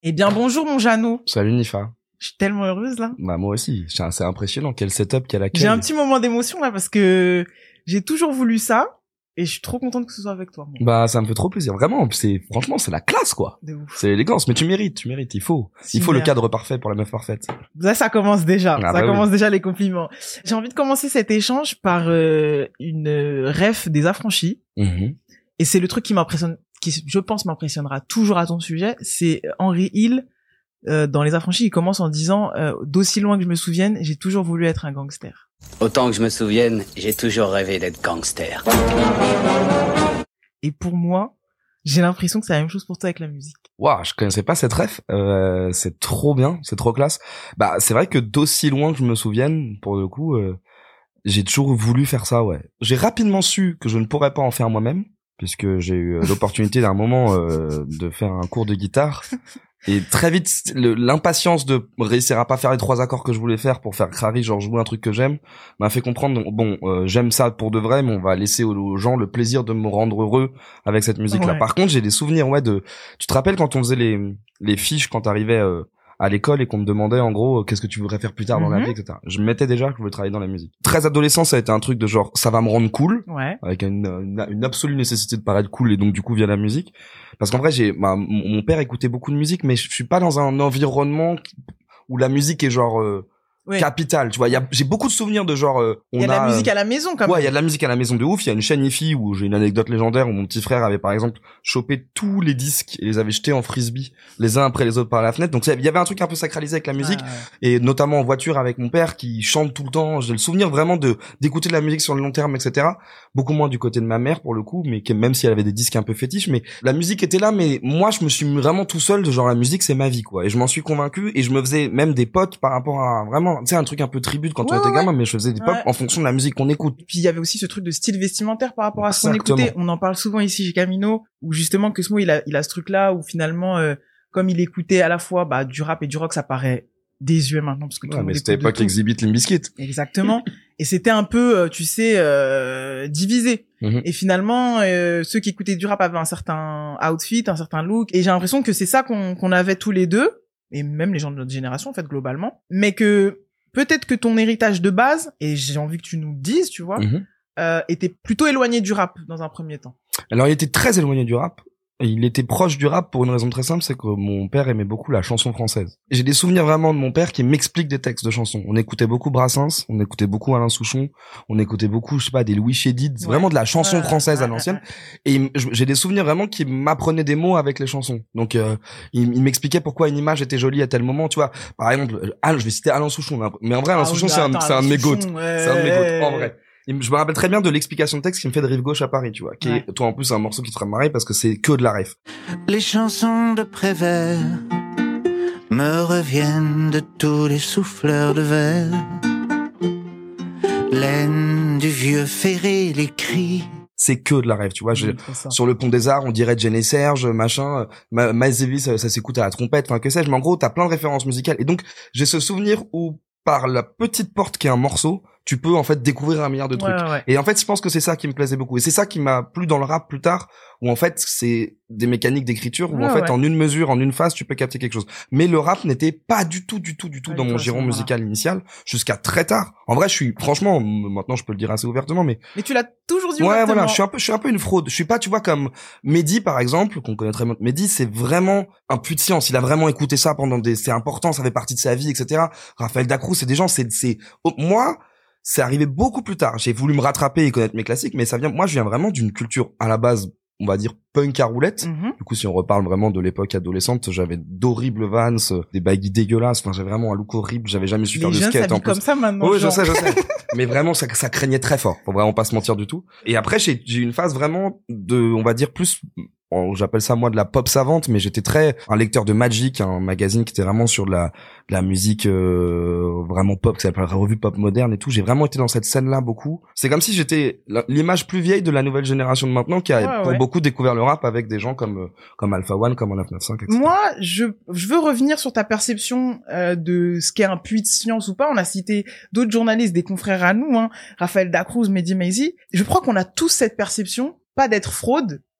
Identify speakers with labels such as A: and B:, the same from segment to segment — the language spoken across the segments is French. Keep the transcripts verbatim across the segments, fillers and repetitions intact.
A: Eh bien, bonjour mon Jeannot.
B: Salut Nifa.
A: Je suis tellement heureuse là.
B: Bah moi aussi, c'est assez impressionnant quel setup qu'elle a.
A: J'ai un petit moment d'émotion là parce que j'ai toujours voulu ça et je suis trop contente que ce soit avec toi. Moi.
B: Bah ça me fait trop plaisir, vraiment. C'est franchement c'est la classe quoi.
A: De ouf.
B: C'est l'élégance, mais tu mérites, tu mérites. Il faut,
A: Si
B: il faut
A: merde.
B: le cadre parfait pour la meuf parfaite.
A: Là, ça commence déjà.
B: Ah,
A: ça
B: bah
A: commence
B: oui.
A: déjà les compliments. J'ai envie de commencer cet échange par euh, une euh, ref des Affranchis
B: Mm-hmm.
A: et c'est le truc qui m'impressionne, qui je pense m'impressionnera toujours à ton sujet. C'est Henry Hill. Euh, dans Les Affranchis, il commence en disant euh, d'aussi loin que je me souvienne, j'ai toujours voulu être un gangster.
C: Autant que je me souvienne, j'ai toujours rêvé d'être gangster.
A: Et pour moi, j'ai l'impression que c'est la même chose pour toi avec la musique.
B: Waouh, je connaissais pas cette ref. Euh, c'est trop bien, c'est trop classe. Bah c'est vrai que d'aussi loin que je me souvienne, pour le coup, euh, j'ai toujours voulu faire ça, ouais. J'ai rapidement su que je ne pourrais pas en faire moi-même, puisque j'ai eu l'opportunité d'un moment euh, de faire un cours de guitare. Et très vite, le, l'impatience de réussir à pas faire les trois accords que je voulais faire pour faire crari, genre jouer un truc que j'aime, m'a fait comprendre, bon, euh, j'aime ça pour de vrai, mais on va laisser aux, aux gens le plaisir de me rendre heureux avec cette musique-là.
A: Ouais.
B: Par contre, j'ai des souvenirs, ouais, de, tu te rappelles quand on faisait les, les fiches quand t'arrivais euh, à l'école et qu'on me demandait, en gros, euh, qu'est-ce que tu voudrais faire plus tard dans
A: Mhm.
B: la vie, et cetera. Je me mettais déjà que je voulais travailler dans la musique. Très adolescent, ça a été un truc de genre, ça va me rendre cool,
A: Ouais.
B: avec une, une, une absolue nécessité de paraître cool et donc du coup via la musique. Parce qu'en vrai, j'ai, bah, mon mon père écoutait beaucoup de musique, mais je suis pas dans un environnement où la musique est genre euh,
A: Ouais.
B: capitale. Tu vois, il y a, j'ai beaucoup de souvenirs de genre. Euh, on
A: Il y a de la musique
B: euh,
A: à la maison quand
B: Ouais, il
A: même.
B: y a de la musique à la maison de ouf. Il y a une chaîne I-Fi où j'ai une anecdote légendaire où mon petit frère avait par exemple chopé tous les disques et les avait jetés en frisbee les uns après les autres par la fenêtre. Donc il y avait un truc un peu sacralisé avec la musique.
A: Ah, ouais.
B: Et notamment en voiture avec mon père qui chante tout le temps. J'ai le souvenir vraiment de d'écouter de la musique sur le long terme, et cetera. Beaucoup moins du côté de ma mère pour le coup, mais que, même si elle avait des disques un peu fétiches, mais la musique était là. Mais moi, je me suis mis vraiment tout seul de genre la musique c'est ma vie quoi. Et je m'en suis convaincu et je me faisais même des potes par rapport à vraiment, tu sais, un truc un peu tribute quand
A: Ouais,
B: on était
A: ouais,
B: gamin, mais je faisais des potes
A: Ouais.
B: en fonction de la musique qu'on écoute.
A: Et puis il y avait aussi ce truc de style vestimentaire par rapport à ce qu'on
B: Exactement.
A: écoutait. On en parle souvent ici chez Camino, où justement Cosmo il a il a ce truc là où finalement euh, comme il écoutait à la fois bah du rap et du rock, ça paraît désuet maintenant parce que tout
B: Ouais,
A: le monde
B: mais c'était
A: écoute de
B: époque
A: tout.
B: Exhibit Limp Bizkit.
A: Exactement. Et c'était un peu, euh, tu sais, euh, divisé.
B: Mhm.
A: Et finalement, euh, ceux qui écoutaient du rap avaient un certain outfit, un certain look. Et j'ai l'impression que c'est ça qu'on qu'on avait tous les deux, et même les gens de notre génération, en fait, globalement. Mais que peut-être que ton héritage de base, et j'ai envie que tu nous le dises, tu vois,
B: Mhm.
A: euh, était plutôt éloigné du rap dans un premier temps.
B: Alors il était très éloigné du rap. Et il était proche du rap pour une raison très simple, c'est que mon père aimait beaucoup la chanson française. J'ai des souvenirs vraiment de mon père qui m'explique des textes de chansons. On écoutait beaucoup Brassens, on écoutait beaucoup Alain Souchon, on écoutait beaucoup, je sais pas, des Louis Chédid,
A: Ouais.
B: vraiment de la chanson
A: Ouais,
B: française
A: ouais,
B: à l'ancienne.
A: ouais,
B: Et il m- je- j'ai des souvenirs vraiment qui m'apprenaient des mots avec les chansons. Donc euh, il, il m'expliquait pourquoi une image était jolie à tel moment, tu vois. Par exemple, euh, Alain, je vais citer Alain Souchon, mais en- mais en vrai Alain
A: Ah oui,
B: Souchon
A: mais
B: c'est un,
A: attends,
B: c'est un de
A: Alain
B: mes goats.
A: Souchon, ouais.
B: C'est un de mes goats, en vrai. Et je me rappelle très bien de l'explication de texte qui me fait de Rive Gauche à Paris, tu vois, qui
A: Ouais.
B: est, toi en plus, un morceau qui te ferait marrer parce que c'est que de la ref.
D: Les chansons de Prévert me reviennent de tous les souffleurs de verre. L'aine du vieux ferré, les cris.
B: C'est que de la ref, tu vois. J'ai-
A: Trop ça.
B: sur le pont des Arts, on dirait Jane et Serge, machin, Ma- Miles Davis, ça, ça s'écoute à la trompette, enfin que sais-je, mais en gros, t'as plein de références musicales. Et donc, j'ai ce souvenir où, par la petite porte qui est un morceau, tu peux en fait découvrir un milliard de trucs.
A: Ouais, ouais.
B: Et en fait, je pense que c'est ça qui me plaisait beaucoup. Et c'est ça qui m'a plu dans le rap plus tard, où en fait, c'est des mécaniques d'écriture, où
A: Ouais,
B: en fait,
A: ouais.
B: en une mesure, en une phase, tu peux capter quelque chose. Mais le rap n'était pas du tout, du tout, du tout
A: Pas
B: dans
A: du
B: mon
A: tout à ce
B: giron
A: moment-là.
B: musical initial, jusqu'à très tard. En vrai, je suis, franchement, m- maintenant, je peux le dire assez ouvertement, mais
A: Mais tu l'as toujours dit
B: ouais,
A: ouvertement.
B: voilà, je suis un peu, je suis un peu une fraude. Je suis pas, tu vois, comme Mehdi, par exemple, qu'on connaît très bien. Mehdi, c'est vraiment un puits de science. Il a vraiment écouté ça pendant des, c'est important, ça fait partie de sa vie, et cetera. Raphaël Dacruz, c'est des gens, c'est, c'est, oh, moi, c'est arrivé beaucoup plus tard. J'ai voulu me rattraper et connaître mes classiques, mais ça vient, moi, je viens vraiment d'une culture, à la base, on va dire, punk à roulette.
A: Mhm.
B: Du coup, si on reparle vraiment de l'époque adolescente, j'avais d'horribles Vans, euh, des baggy dégueulasses. Enfin, j'avais vraiment un look horrible. J'avais jamais su
A: Les
B: faire de
A: jeunes
B: skate en
A: s'habillent
B: plus.
A: comme ça maintenant.
B: Oui, je
A: genre.
B: sais, je sais. Mais vraiment, ça, ça craignait très fort. Faut vraiment pas se mentir du tout. Et après, j'ai, j'ai eu une phase vraiment de, on va dire plus, oh, j'appelle ça moi de la pop savante, mais j'étais très un lecteur de Magic, un magazine qui était vraiment sur de la, de la musique euh, vraiment pop, qui s'appelle la revue pop moderne et tout. J'ai vraiment été dans cette scène-là beaucoup. C'est comme si j'étais la- l'image plus vieille de la nouvelle génération de maintenant, qui a
A: Ouais,
B: pour
A: ouais.
B: beaucoup découvert le rap avec des gens comme euh, comme Alpha One, comme en neuf neuf cinq, et cetera.
A: Moi, je, je veux revenir sur ta perception euh, de ce qu'est un puits de science ou pas. On a cité d'autres journalistes, des confrères à nous, hein, Raphaël Dacruz, Mehdi Maizi. Je crois qu'on a tous cette perception, pas d'être fraude,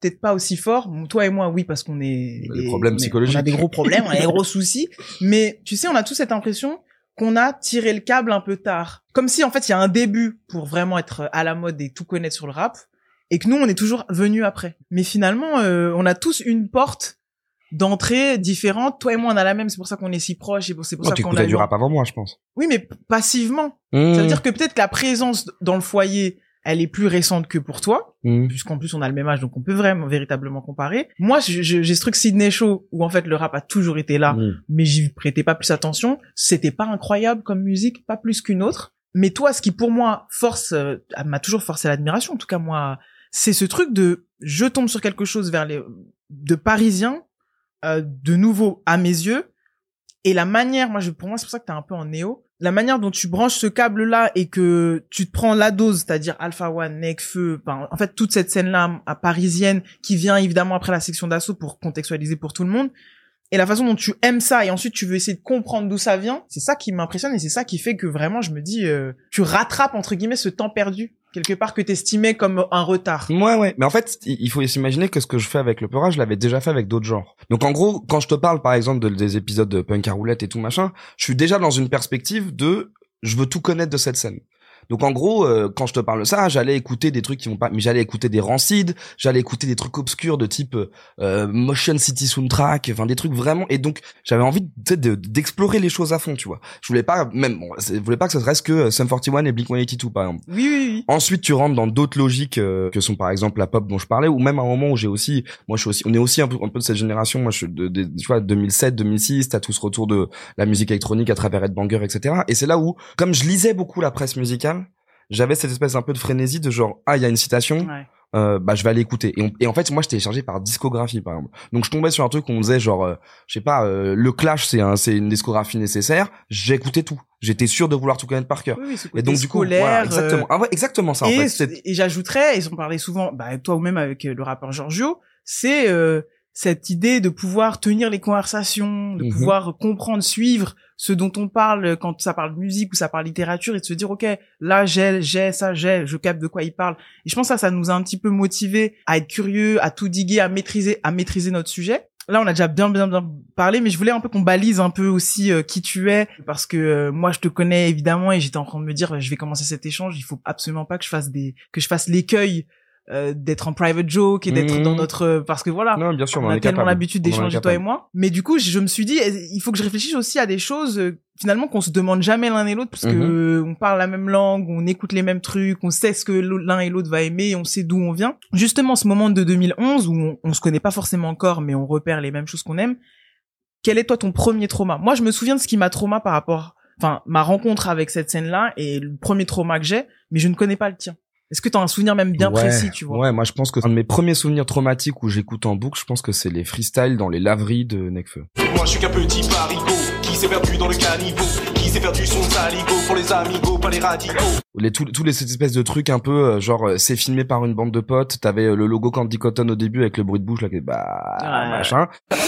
A: peut-être pas aussi fort. Bon, toi et moi, oui, parce qu'on est...
B: Des problèmes
A: on est-
B: psychologiques.
A: On a des gros problèmes, on a des gros soucis. Mais tu sais, on a tous cette impression qu'on a tiré le câble un peu tard. Comme si, en fait, il y a un début pour vraiment être à la mode et tout connaître sur le rap. Et que nous, on est toujours venus après. Mais finalement, euh, on a tous une porte d'entrée différente. Toi et moi, on a la même. C'est pour ça qu'on est si proches. Et c'est pour
B: Oh,
A: ça
B: tu
A: qu'on
B: écoutais
A: a
B: du
A: eu-
B: rap avant moi, je pense.
A: Oui, mais passivement.
B: Mmh.
A: Ça veut dire que peut-être que la présence dans le foyer, elle est plus récente que pour toi,
B: Mmh.
A: puisqu'en plus on a le même âge, donc on peut vraiment véritablement comparer. Moi, je- je- j'ai ce truc Sydney Show où en fait le rap a toujours été là,
B: Mmh.
A: mais j'y prêtais pas plus attention. C'était pas incroyable comme musique, pas plus qu'une autre. Mais toi, ce qui pour moi force, euh, m'a toujours forcé l'admiration. En tout cas moi, c'est ce truc de je tombe sur quelque chose vers les de parisien, euh, de nouveau à mes yeux. Et la manière, moi, je, pour moi, c'est pour ça que t'es un peu en néo. La manière dont tu branches ce câble-là et que tu te prends la dose, c'est-à-dire Alpha One, Nekfeu, enfin, en fait, toute cette scène-là à parisienne qui vient évidemment après la section d'assaut pour contextualiser pour tout le monde. Et la façon dont tu aimes ça et ensuite tu veux essayer de comprendre d'où ça vient, c'est ça qui m'impressionne et c'est ça qui fait que vraiment je me dis, euh, tu rattrapes entre guillemets ce temps perdu quelque part que t'estimais comme un retard.
B: Ouais, ouais. Mais en fait, il faut s'imaginer que ce que je fais avec l'opéra, je l'avais déjà fait avec d'autres genres. Donc en gros, quand je te parle par exemple de, des épisodes de Punk à roulette et tout machin, je suis déjà dans une perspective de je veux tout connaître de cette scène. Donc en gros, euh, quand je te parle de ça, j'allais écouter des trucs qui vont pas, mais j'allais écouter des Rancid, j'allais écouter des trucs obscurs de type euh, Motion City Soundtrack, enfin des trucs vraiment. Et donc j'avais envie, tu sais, de, d'explorer les choses à fond, tu vois. Je voulais pas, même, bon, je voulais pas que ça reste que Sum forty one et Blink one eighty-two par exemple.
A: Oui, oui, oui.
B: Ensuite, tu rentres dans d'autres logiques euh, que sont par exemple la pop dont je parlais, ou même à un moment où j'ai aussi, moi je suis aussi, on est aussi un peu, un peu de cette génération. Moi, je suis de, de, tu vois, deux mille sept, deux mille six, t'as tout ce retour de la musique électronique à travers Ed Banger, et cetera. Et c'est là où, comme je lisais beaucoup la presse musicale, j'avais cette espèce un peu de frénésie de genre ah il y a une citation,
A: Ouais.
B: euh, bah je vais aller écouter. Et, on, et en fait moi je téléchargeais par discographie par exemple. Donc je tombais sur un truc où on disait genre euh, je sais pas euh, le Clash c'est un c'est une discographie nécessaire. J'écoutais tout. J'étais sûr de vouloir tout connaître par cœur.
A: Oui, oui, ce
B: Et
A: côté
B: donc du coup
A: scolaire,
B: voilà, exactement.
A: euh,
B: Ah ouais, exactement ça en
A: et,
B: fait. C'est-
A: et j'ajouterais, ils en parlaient souvent, bah, toi ou même avec euh, le rappeur Giorgio, c'est euh, cette idée de pouvoir tenir les conversations, de
B: Mhm.
A: pouvoir comprendre, suivre ce dont on parle quand ça parle musique ou ça parle littérature et de se dire, OK, là, j'ai, j'ai, ça, j'ai, je capte de quoi il parle. Et je pense que ça, ça nous a un petit peu motivés à être curieux, à tout diguer, à maîtriser, à maîtriser notre sujet. Là, on a déjà bien, bien, bien parlé, mais je voulais un peu qu'on balise un peu aussi euh, qui tu es, parce que euh, moi, je te connais évidemment et j'étais en train de me dire, je vais commencer cet échange, il faut absolument pas que je fasse des, que je fasse l'écueil euh, d'être en private joke et d'être
B: Mhm.
A: dans notre, parce que voilà,
B: Non, bien sûr,
A: on
B: on en
A: a
B: est
A: tellement
B: capable.
A: l'habitude
B: On en est
A: d'échanger toi et
B: capable.
A: moi. Mais du coup, je, je me suis dit, il faut que je réfléchisse aussi à des choses euh, finalement qu'on se demande jamais l'un et l'autre, parce que euh, on parle la même langue, on écoute les mêmes trucs, on sait ce que l'un et l'autre va aimer, on sait d'où on vient. Justement, ce moment de deux mille onze où on, on se connaît pas forcément encore, mais on repère les mêmes choses qu'on aime. Quel est toi ton premier trauma? Moi, je me souviens de ce qui m'a trauma par rapport, enfin, ma rencontre avec cette scène-là et le premier trauma que j'ai, mais je ne connais pas le tien. Est-ce que tu as un souvenir même bien
B: Ouais,
A: précis, tu vois?
B: Ouais, moi je pense que un de mes premiers souvenirs traumatiques où j'écoute en boucle, je pense que c'est les freestyles dans les laveries de Nekfeu.
E: Moi je suis qu'un petit parigot qui s'est perdu dans le caniveau, qui s'est perdu son saligo pour les amigos, pas les radicaux.
B: Les tous tous les cette espèce de trucs un peu euh, genre euh, c'est filmé par une bande de potes, t'avais euh, le logo Candy Cotton au début avec le bruit de bouche là qui est bah
A: Ouais.
B: machin.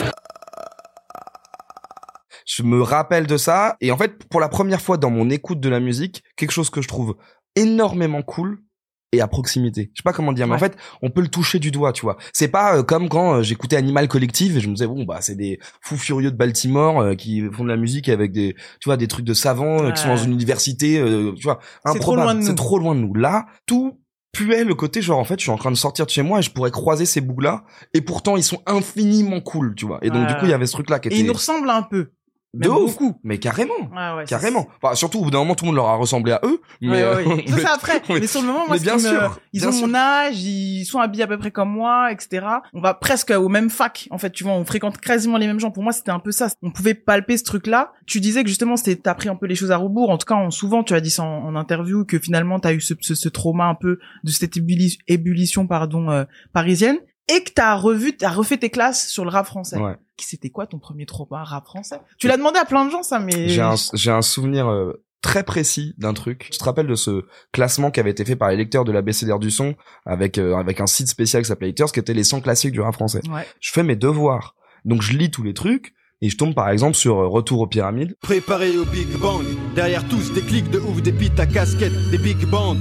B: Je me rappelle de ça et en fait pour la première fois dans mon écoute de la musique, quelque chose que je trouve énormément cool et à proximité. Je sais pas comment dire, mais
A: Ouais.
B: en fait, on peut le toucher du doigt, tu vois. C'est pas euh, comme quand euh, j'écoutais Animal Collective et je me disais bon bah c'est des fous furieux de Baltimore euh, qui font de la musique avec des tu vois des trucs de savants euh, qui sont
A: Ouais.
B: dans une université, euh, tu vois,
A: C'est trop
B: improbable.
A: loin de nous.
B: C'est trop loin de nous. Là, tout puait le côté genre en fait je suis en train de sortir de chez moi et je pourrais croiser ces bouts là et pourtant ils sont infiniment cool, tu vois. Et donc
A: Ouais.
B: du coup il y avait ce truc là qui
A: Et
B: était
A: ils nous ressemblent un peu.
B: de
A: Même
B: ouf.
A: beaucoup.
B: Mais carrément.
A: Ouais, ouais,
B: Carrément. Enfin, surtout au bout d'un moment tout le monde leur a ressemblé à eux.
A: Ouais,
B: Mais,
A: ouais, ouais.
B: euh,
A: Ça,
B: mais-
A: c'est après.
B: mais-
A: Mais sur le moment, moi,
B: mais
A: ce
B: bien
A: qui me-
B: sûr,
A: ils
B: bien
A: ont
B: sûr.
A: mon âge, ils sont habillés à peu près comme moi, et cetera. On va presque au même fac. En fait, tu vois, on fréquente quasiment les mêmes gens. Pour moi, c'était un peu ça. On pouvait palper ce truc-là. Tu disais que justement, c'était, t'as pris un peu les choses à rebours. En tout cas, on- souvent, tu as dit ça en, en interview, que finalement, t'as eu ce, ce, ce trauma un peu de cette ébullition, ébullition pardon, euh, parisienne. Et que t'as revu, t'as refait tes classes sur le rap français.
B: Ouais.
A: C'était quoi ton premier trauma rap français? Tu l'as demandé à plein de gens, ça, mais...
B: J'ai un, j'ai un souvenir euh, très précis d'un truc. Tu te rappelles de ce classement qui avait été fait par les lecteurs de l'A B C D R du son avec euh, avec un site spécial qui s'appelait Haters, qui était les cent classiques du rap français.
A: Ouais.
B: Je fais mes devoirs. Donc je lis tous les trucs et je tombe par exemple sur euh, Retour aux pyramides.
F: Préparé au Big Bang, derrière tous des clics de ouf, des pites à casquette, des big bands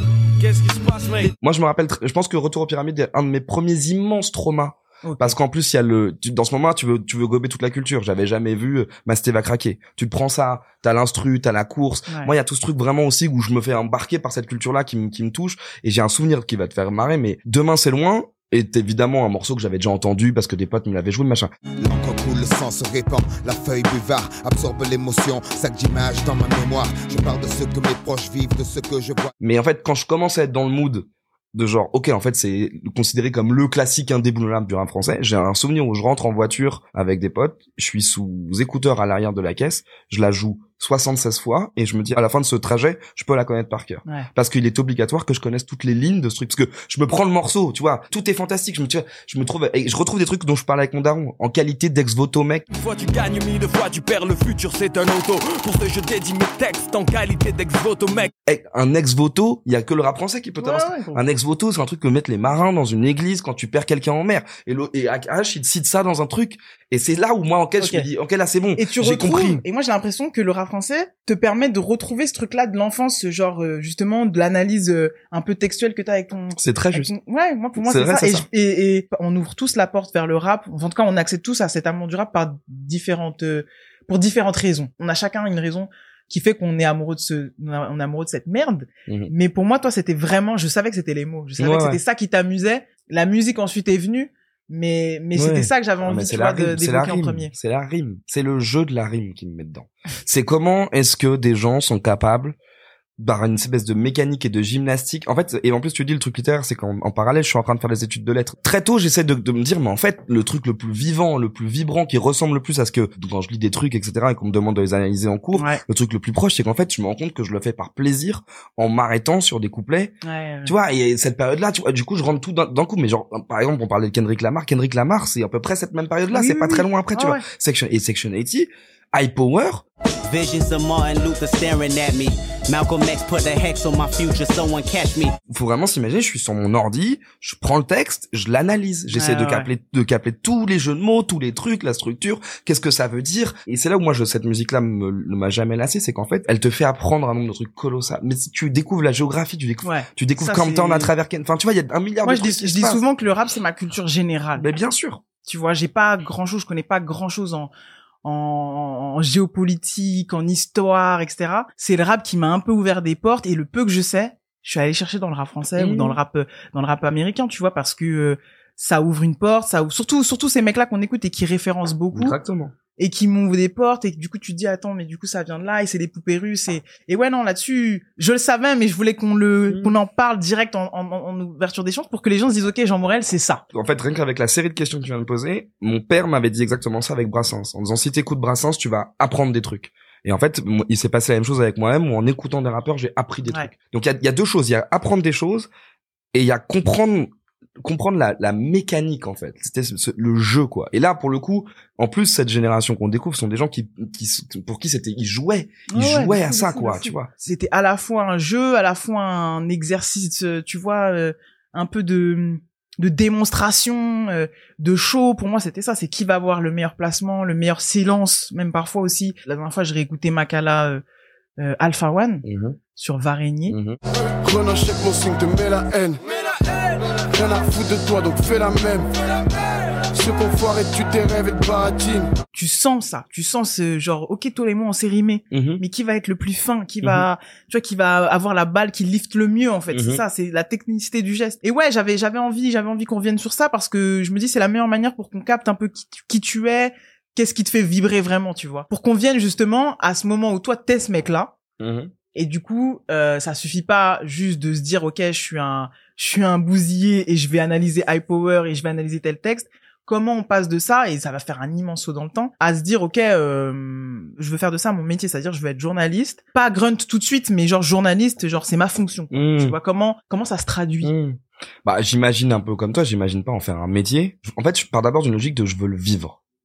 F: qu'est-ce qui se passe, mec?
B: Moi, je me rappelle, tr- je pense que Retour aux Pyramides est un de mes premiers immenses traumas. Okay. Parce qu'en plus, il y a le, tu, dans ce moment, tu veux, tu veux gober toute la culture. J'avais jamais vu euh, Masté va craquer. Tu te prends ça, t'as l'instru, t'as la course. Ouais. Moi, il y a tout ce truc vraiment aussi où je me fais embarquer par cette culture-là qui me, qui me touche. Et j'ai un souvenir qui va te faire marrer, mais Demain c'est loin est évidemment un morceau que j'avais déjà entendu parce que des potes me l'avaient joué, machin.
G: L'encre coule, le sang se répand, la feuille buvard absorbe l'émotion, sac d'images dans ma mémoire. Je parle de ce que mes proches vivent, de ce que je vois.
B: Mais en fait, quand je commence à être dans le mood de genre, ok, en fait, c'est considéré comme le classique indéboulonnable du rap français. J'ai un souvenir où je rentre en voiture avec des potes, je suis sous écouteurs à l'arrière de la caisse, je la joue soixante-seize fois et je me dis à la fin de ce trajet, je peux la connaître par cœur. Ouais. Parce qu'il est obligatoire que je connaisse toutes les lignes de ce truc. Parce que je me prends le morceau, tu vois, tout est fantastique. Je me, tu vois, je me trouve, et je retrouve des trucs dont je parlais avec mon daron en qualité d'ex-voto mec.
F: Une fois tu gagnes, mille fois tu perds, le futur c'est un auto. Pour ce je dédie mes textes en qualité d'ex-voto mec.
B: Et un ex-voto, il y a que le rap français qui peut t'avancer. Ouais, ouais, un ex-voto, c'est un truc que mettent les marins dans une église quand tu perds quelqu'un en mer. Et le, et H, il te cite ça dans un truc. Et c'est là où moi, en quel okay. je me dis, ok, là c'est bon.
A: Et tu j'ai retrouves, compris. Et moi j'ai l'impression que le rap français te permet de retrouver ce truc-là de l'enfance, genre euh, justement de l'analyse euh, un peu textuelle que t'as avec ton.
B: C'est très juste.
A: Ton... Ouais, moi pour moi c'est, c'est vrai, ça. C'est et, ça. Je, et, et on ouvre tous la porte vers le rap. En tout cas, on accède tous à cet amour du rap par différentes, euh, pour différentes raisons. On a chacun une raison qui fait qu'on est amoureux de ce, on est amoureux de cette merde. Mmh. Mais pour moi, toi, c'était vraiment, je savais que c'était les mots. Je savais ouais, que c'était ouais. ça qui t'amusait. La musique ensuite est venue. Mais, mais ouais. c'était ça que j'avais envie, tu vois, de, d'évoquer en premier.
B: C'est la rime. C'est le jeu de la rime qui me met dedans. C'est comment est-ce que des gens sont capables, par une espèce de mécanique et de gymnastique. En fait, et en plus, tu dis le truc littéraire, c'est qu'en en parallèle, je suis en train de faire des études de lettres. Très tôt, j'essaie de, de me dire, mais en fait, le truc le plus vivant, le plus vibrant, qui ressemble le plus à ce que, quand je lis des trucs, et cetera, et qu'on me demande de les analyser en cours, ouais. le truc le plus proche, c'est qu'en fait, je me rends compte que je le fais par plaisir, en m'arrêtant sur des couplets. Ouais, ouais. Tu vois, et cette période-là, tu vois, du coup, je rentre tout d'un, d'un coup, mais genre, par exemple, on parlait de Kendrick Lamar. Kendrick Lamar, c'est à peu près cette même période-là, oui, c'est oui, pas oui. très loin après, tu oh, vois. Ouais. Section, et Section eighty, High Power.
H: Visions of Martin Luther staring at me. Malcolm X put a hex on my future, someone catch me.
B: Faut vraiment s'imaginer, je suis sur mon ordi, je prends le texte, je l'analyse, j'essaie ouais, de capter, ouais. de capter tous les jeux de mots, tous les trucs, la structure, qu'est-ce que ça veut dire. Et c'est là où moi, je, cette musique-là me, ne m'a jamais lassé, c'est qu'en fait, elle te fait apprendre un nombre de trucs colossal. Mais si tu découvres la géographie, tu découvres, ouais. tu découvres Compton à travers, enfin, tu vois, il y a un milliard
A: moi,
B: de trucs.
A: Moi, je dis, je dis souvent que le rap, c'est ma culture générale.
B: Mais bien sûr.
A: Tu vois, j'ai pas grand chose, je connais pas grand chose en, En, en géopolitique, en histoire, et cetera. C'est le rap qui m'a un peu ouvert des portes et le peu que je sais, je suis allé chercher dans le rap français mmh. ou dans le rap dans le rap américain, tu vois, parce que euh, ça ouvre une porte, ça ouvre surtout surtout ces mecs-là qu'on écoute et qui référencent beaucoup.
B: Exactement.
A: Et qui m'ouvrent des portes et du coup tu te dis attends mais du coup ça vient de là et c'est des poupées russes et et ouais non là-dessus je le savais mais je voulais qu'on le mmh. qu'on en parle direct en, en, en ouverture d'échange pour que les gens se disent ok Jean Morel c'est ça.
B: En fait rien qu'avec la série de questions que tu viens de poser, mon père m'avait dit exactement ça avec Brassens en disant si t'écoutes Brassens tu vas apprendre des trucs. Et en fait, il s'est passé la même chose avec moi-même où en écoutant des rappeurs j'ai appris des ouais. trucs. Donc il y a, y a deux choses, il y a apprendre des choses et il y a comprendre comprendre la, la mécanique en fait, c'était ce, ce, le jeu quoi. Et là pour le coup, en plus cette génération qu'on découvre sont des gens qui, qui pour qui c'était ils jouaient, ils ouais, jouaient ouais, à ça quoi, tu vois.
A: C'était à la fois un jeu, à la fois un exercice, tu vois, euh, un peu de de démonstration, euh, de show. Pour moi c'était ça, c'est qui va avoir le meilleur placement, le meilleur silence, même parfois aussi. La dernière fois je réécoutais Makala euh, euh, Alpha One mm-hmm. sur Varigny. Mm-hmm.
I: Chronochèque mon signe te met la haine. Rien à foutre de toi, donc fais la même. Ce qu'on foirait, tu tes rêves et de baratine.
A: Tu sens ça, tu sens ce genre, ok, tous les mots on s'est rimé, mm-hmm. mais qui va être le plus fin, qui mm-hmm. va, tu vois, qui va avoir la balle qui lift le mieux en fait. Mm-hmm. C'est ça, c'est la technicité du geste. Et ouais, j'avais, j'avais envie, j'avais envie qu'on revienne sur ça parce que je me dis c'est la meilleure manière pour qu'on capte un peu qui, qui tu es, qu'est-ce qui te fait vibrer vraiment, tu vois. Pour qu'on vienne justement à ce moment où toi t'es ce mec-là. Mm-hmm. Et du coup, euh, ça suffit pas juste de se dire ok, je suis un, je suis un bousillé et je vais analyser High Power et je vais analyser tel texte. Comment on passe de ça, et ça va faire un immense saut dans le temps, à se dire ok, euh, je veux faire de ça mon métier, c'est-à-dire je veux être journaliste, pas grunt tout de suite, mais genre journaliste, genre c'est ma fonction. Mmh. Tu vois comment comment ça se traduit. Mmh.
B: Bah j'imagine un peu comme toi, j'imagine pas en faire un métier. En fait, je pars d'abord d'une logique de je veux le vivre.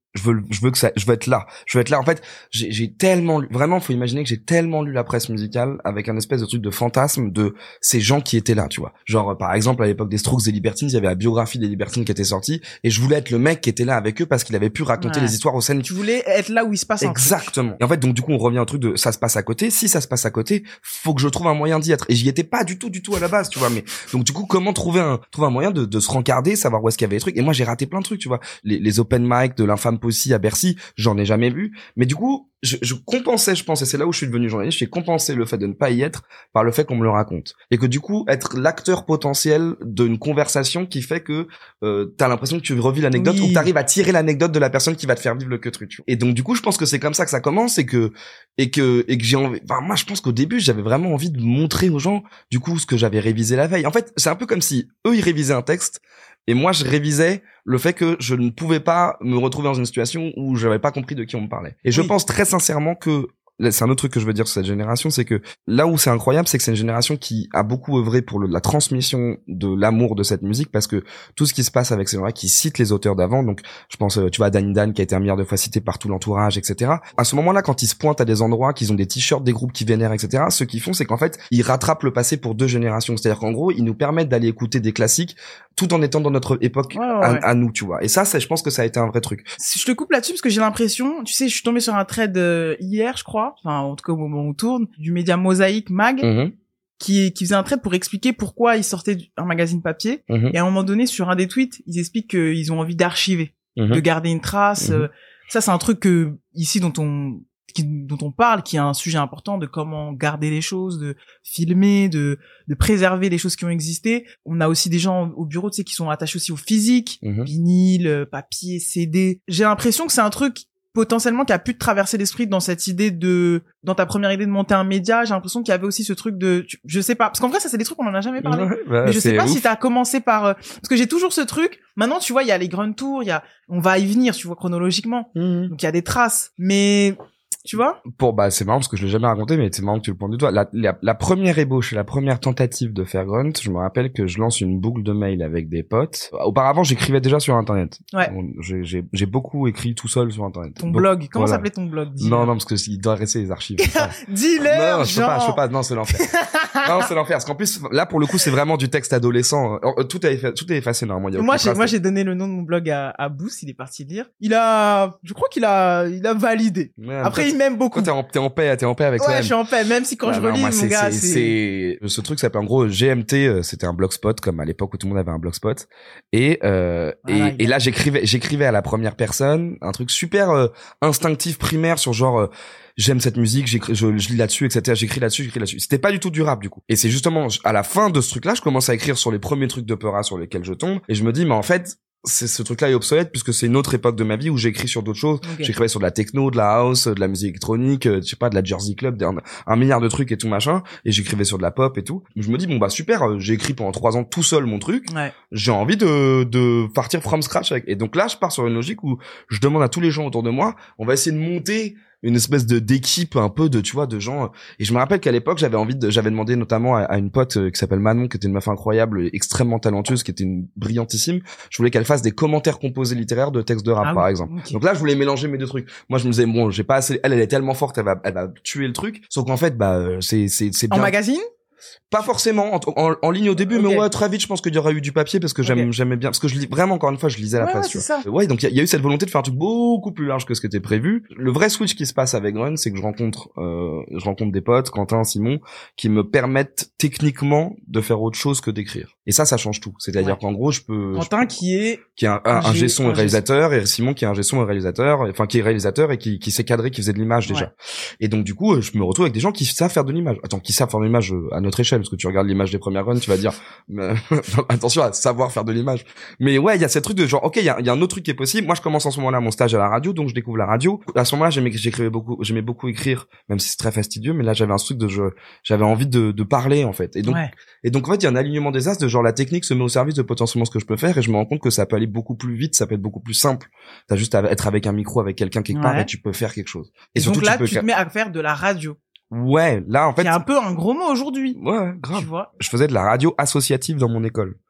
B: je veux je veux que ça je veux être là je veux être là en fait j'ai j'ai tellement lu, vraiment faut imaginer que j'ai tellement lu la presse musicale avec un espèce de truc de fantasme de ces gens qui étaient là, tu vois, genre par exemple à l'époque des Strokes et Libertines, il y avait la biographie des Libertines qui était sortie et je voulais être le mec qui était là avec eux parce qu'il avait pu raconter ouais. les histoires aux scènes.
A: Tu voulais être là où il se passe un
B: exactement truc. Et en fait donc du coup on revient au truc de ça se passe à côté. Si ça se passe à côté, faut que je trouve un moyen d'y être et j'y étais pas du tout du tout à la base, tu vois, mais donc du coup comment trouver un trouver un moyen de de se rencarder, savoir où est-ce qu'il y avait les trucs. Et moi j'ai raté plein de trucs, tu vois, les, les open mic de l'infâme Possi à Bercy, j'en ai jamais vu, mais du coup je, je compensais, je pense, et c'est là où je suis devenu journaliste, j'ai compensé le fait de ne pas y être par le fait qu'on me le raconte, et que du coup être l'acteur potentiel d'une conversation qui fait que euh, t'as l'impression que tu revis l'anecdote oui. ou que t'arrives à tirer l'anecdote de la personne qui va te faire vivre le que truc. Et donc du coup je pense que c'est comme ça que ça commence, et que et que et que j'ai envie. Enfin moi je pense qu'au début j'avais vraiment envie de montrer aux gens du coup ce que j'avais révisé la veille. En fait c'est un peu comme si eux ils révisaient un texte. Et moi, je révisais le fait que je ne pouvais pas me retrouver dans une situation où je n'avais pas compris de qui on me parlait. Et je oui. pense très sincèrement que c'est un autre truc que je veux dire sur cette génération, c'est que là où c'est incroyable, c'est que c'est une génération qui a beaucoup œuvré pour le, la transmission de l'amour de cette musique, parce que tout ce qui se passe avec ces gens-là qui citent les auteurs d'avant, donc je pense, tu vois, à Danny Dan qui a été un milliard de fois cité par tout l'entourage, et cetera. À ce moment-là, quand ils se pointent à des endroits, qu'ils ont des t-shirts, des groupes qui vénèrent, et cetera, ce qu'ils font, c'est qu'en fait, ils rattrapent le passé pour deux générations. C'est-à-dire qu'en gros, ils nous permettent d'aller écouter des classiques tout en étant dans notre époque ouais, ouais, à, ouais. à nous, tu vois. Et ça, c'est, je pense que ça a été un vrai truc.
A: Si je te coupe là-dessus, parce que j'ai l'impression, tu sais, je suis tombé sur un thread euh, hier, je crois, enfin, en tout cas, au moment où on tourne, du média Mosaïque Mag, mm-hmm. qui, qui faisait un thread pour expliquer pourquoi ils sortaient un magazine papier. Mm-hmm. Et à un moment donné, sur un des tweets, ils expliquent qu'ils ont envie d'archiver, mm-hmm. de garder une trace. Mm-hmm. Euh, ça, c'est un truc que, ici, dont on, qui, dont on parle, qui est un sujet important de comment garder les choses, de filmer, de, de préserver les choses qui ont existé. On a aussi des gens au bureau, tu sais, qui sont attachés aussi au physique, mm-hmm. vinyle, papier, C D. J'ai l'impression que c'est un truc potentiellement qui a pu te traverser l'esprit dans cette idée de, dans ta première idée de monter un média. J'ai l'impression qu'il y avait aussi ce truc de, je sais pas, parce qu'en vrai ça c'est des trucs qu'on en a jamais parlé, ouais, bah, mais je sais pas ouf. Si t'as commencé par, euh, parce que j'ai toujours ce truc, maintenant tu vois il y a les Grand Tours, il y a, on va y venir, tu vois, chronologiquement, mmh. donc il y a des traces, mais tu vois.
B: Pour bah c'est marrant parce que je l'ai jamais raconté, mais c'est marrant que tu le pointes du doigt. La, la, la première ébauche, la première tentative de faire Grunt, je me rappelle que je lance une boucle de mail avec des potes. Auparavant, j'écrivais déjà sur Internet.
A: Ouais.
B: J'ai, j'ai, j'ai beaucoup écrit tout seul sur Internet.
A: Ton
B: Be-
A: blog, comment
B: voilà.
A: s'appelait ton blog?
B: Dis-le. Non, non, parce que il doit rester les archives.
A: Dis-le.
B: Non, je peux pas, je peux pas. Non, c'est l'enfer. non, c'est l'enfer. Parce qu'en plus, là, pour le coup, c'est vraiment du texte adolescent. Tout est, effa- tout est effacé normalement. Il y a
A: moi, j'ai, moi, j'ai donné le nom de mon blog à, à Boost. Il est parti lire. Il a, je crois qu'il a, il a validé. Ouais, après, il m'aime beaucoup.
B: T'es en, t'es en paix, t'es en paix avec toi.
A: Ouais, je suis en paix, même si quand bah, je relis, mon
B: c'est,
A: gars,
B: c'est,
A: c'est...
B: c'est, ce truc s'appelle en gros G M T, c'était un blogspot, comme à l'époque où tout le monde avait un blogspot. Et, euh, voilà, et, et là, j'écrivais, j'écrivais à la première personne, un truc super euh, instinctif, primaire, sur genre, euh, j'aime cette musique, j'écris, je, je lis là-dessus, et cetera. J'écris là-dessus, j'écris là-dessus. C'était pas du tout du rap, du coup. Et c'est justement, à la fin de ce truc-là, je commence à écrire sur les premiers trucs de Peura sur lesquels je tombe, et je me dis, mais en fait, c'est ce truc-là est obsolète puisque c'est une autre époque de ma vie où j'écris sur d'autres choses. Okay. J'écrivais sur de la techno, de la house, de la musique électronique, je sais pas, de la Jersey Club, un, un milliard de trucs et tout machin. Et j'écrivais sur de la pop et tout. Je me dis bon bah super, j'ai écrit pendant trois ans tout seul mon truc.
A: Ouais.
B: J'ai envie de de partir from scratch avec. Et donc là je pars sur une logique où je demande à tous les gens autour de moi, on va essayer de monter une espèce de d'équipe un peu de tu vois de gens. Et je me rappelle qu'à l'époque j'avais envie de j'avais demandé notamment à, à une pote qui s'appelle Manon, qui était une meuf incroyable, extrêmement talentueuse, qui était une brillantissime. Je voulais qu'elle fasse des commentaires composés littéraires de textes de rap ah, par oui. exemple. Okay. Donc là je voulais mélanger mes deux trucs. Moi je me disais bon j'ai pas assez, elle elle est tellement forte, elle va elle va tuer le truc. Sauf qu'en fait bah c'est c'est c'est bien.
A: En magazine?
B: Pas forcément en, en, en ligne au début, okay. mais ouais très vite je pense qu'il y aurait eu du papier parce que j'aime okay. j'aimais bien parce que je lis vraiment encore une fois je lisais la
A: ouais,
B: presse.
A: Ouais, c'est ça.
B: Ouais donc il y, y a eu cette volonté de faire un truc beaucoup plus large que ce qui était prévu. Le vrai switch qui se passe avec Run, c'est que je rencontre euh, je rencontre des potes, Quentin, Simon, qui me permettent techniquement de faire autre chose que d'écrire. Et ça ça change tout. C'est-à-dire ouais. qu'en gros je peux
A: Quentin
B: je peux,
A: qui est
B: qui est un, un, un G-son et réalisateur et Simon qui est un G-son et réalisateur, enfin qui est réalisateur et qui qui sait cadrer, qui faisait de l'image déjà. Ouais. Et donc du coup je me retrouve avec des gens qui savent faire de l'image. Attends, qui savent faire de l'image à notre échelle parce que tu regardes l'image des premières runs, tu vas dire mais, attention à savoir faire de l'image. Mais ouais, il y a ce truc de genre OK, il y a, y a un autre truc qui est possible. Moi, je commence en ce moment-là mon stage à la radio, donc je découvre la radio. À ce moment-là, j'aimais j'écrivais beaucoup, j'aimais beaucoup écrire, même si c'est très fastidieux, mais là j'avais un truc de je j'avais envie de de parler en fait. Et donc ouais. et donc en fait, il y a un alignement des as de genre la technique se met au service de potentiellement ce que je peux faire et je me rends compte que ça peut aller beaucoup plus vite, ça peut être beaucoup plus simple. T'as juste à être avec un micro avec quelqu'un quelque part ouais. et tu peux faire quelque chose.
A: Et, et surtout
B: donc
A: là,
B: tu, peux
A: tu te mets à faire de la radio.
B: Ouais, là en fait
A: c'est un peu un gros mot aujourd'hui.
B: Ouais, grave.
A: Tu vois.
B: Je faisais de la radio associative dans mon école.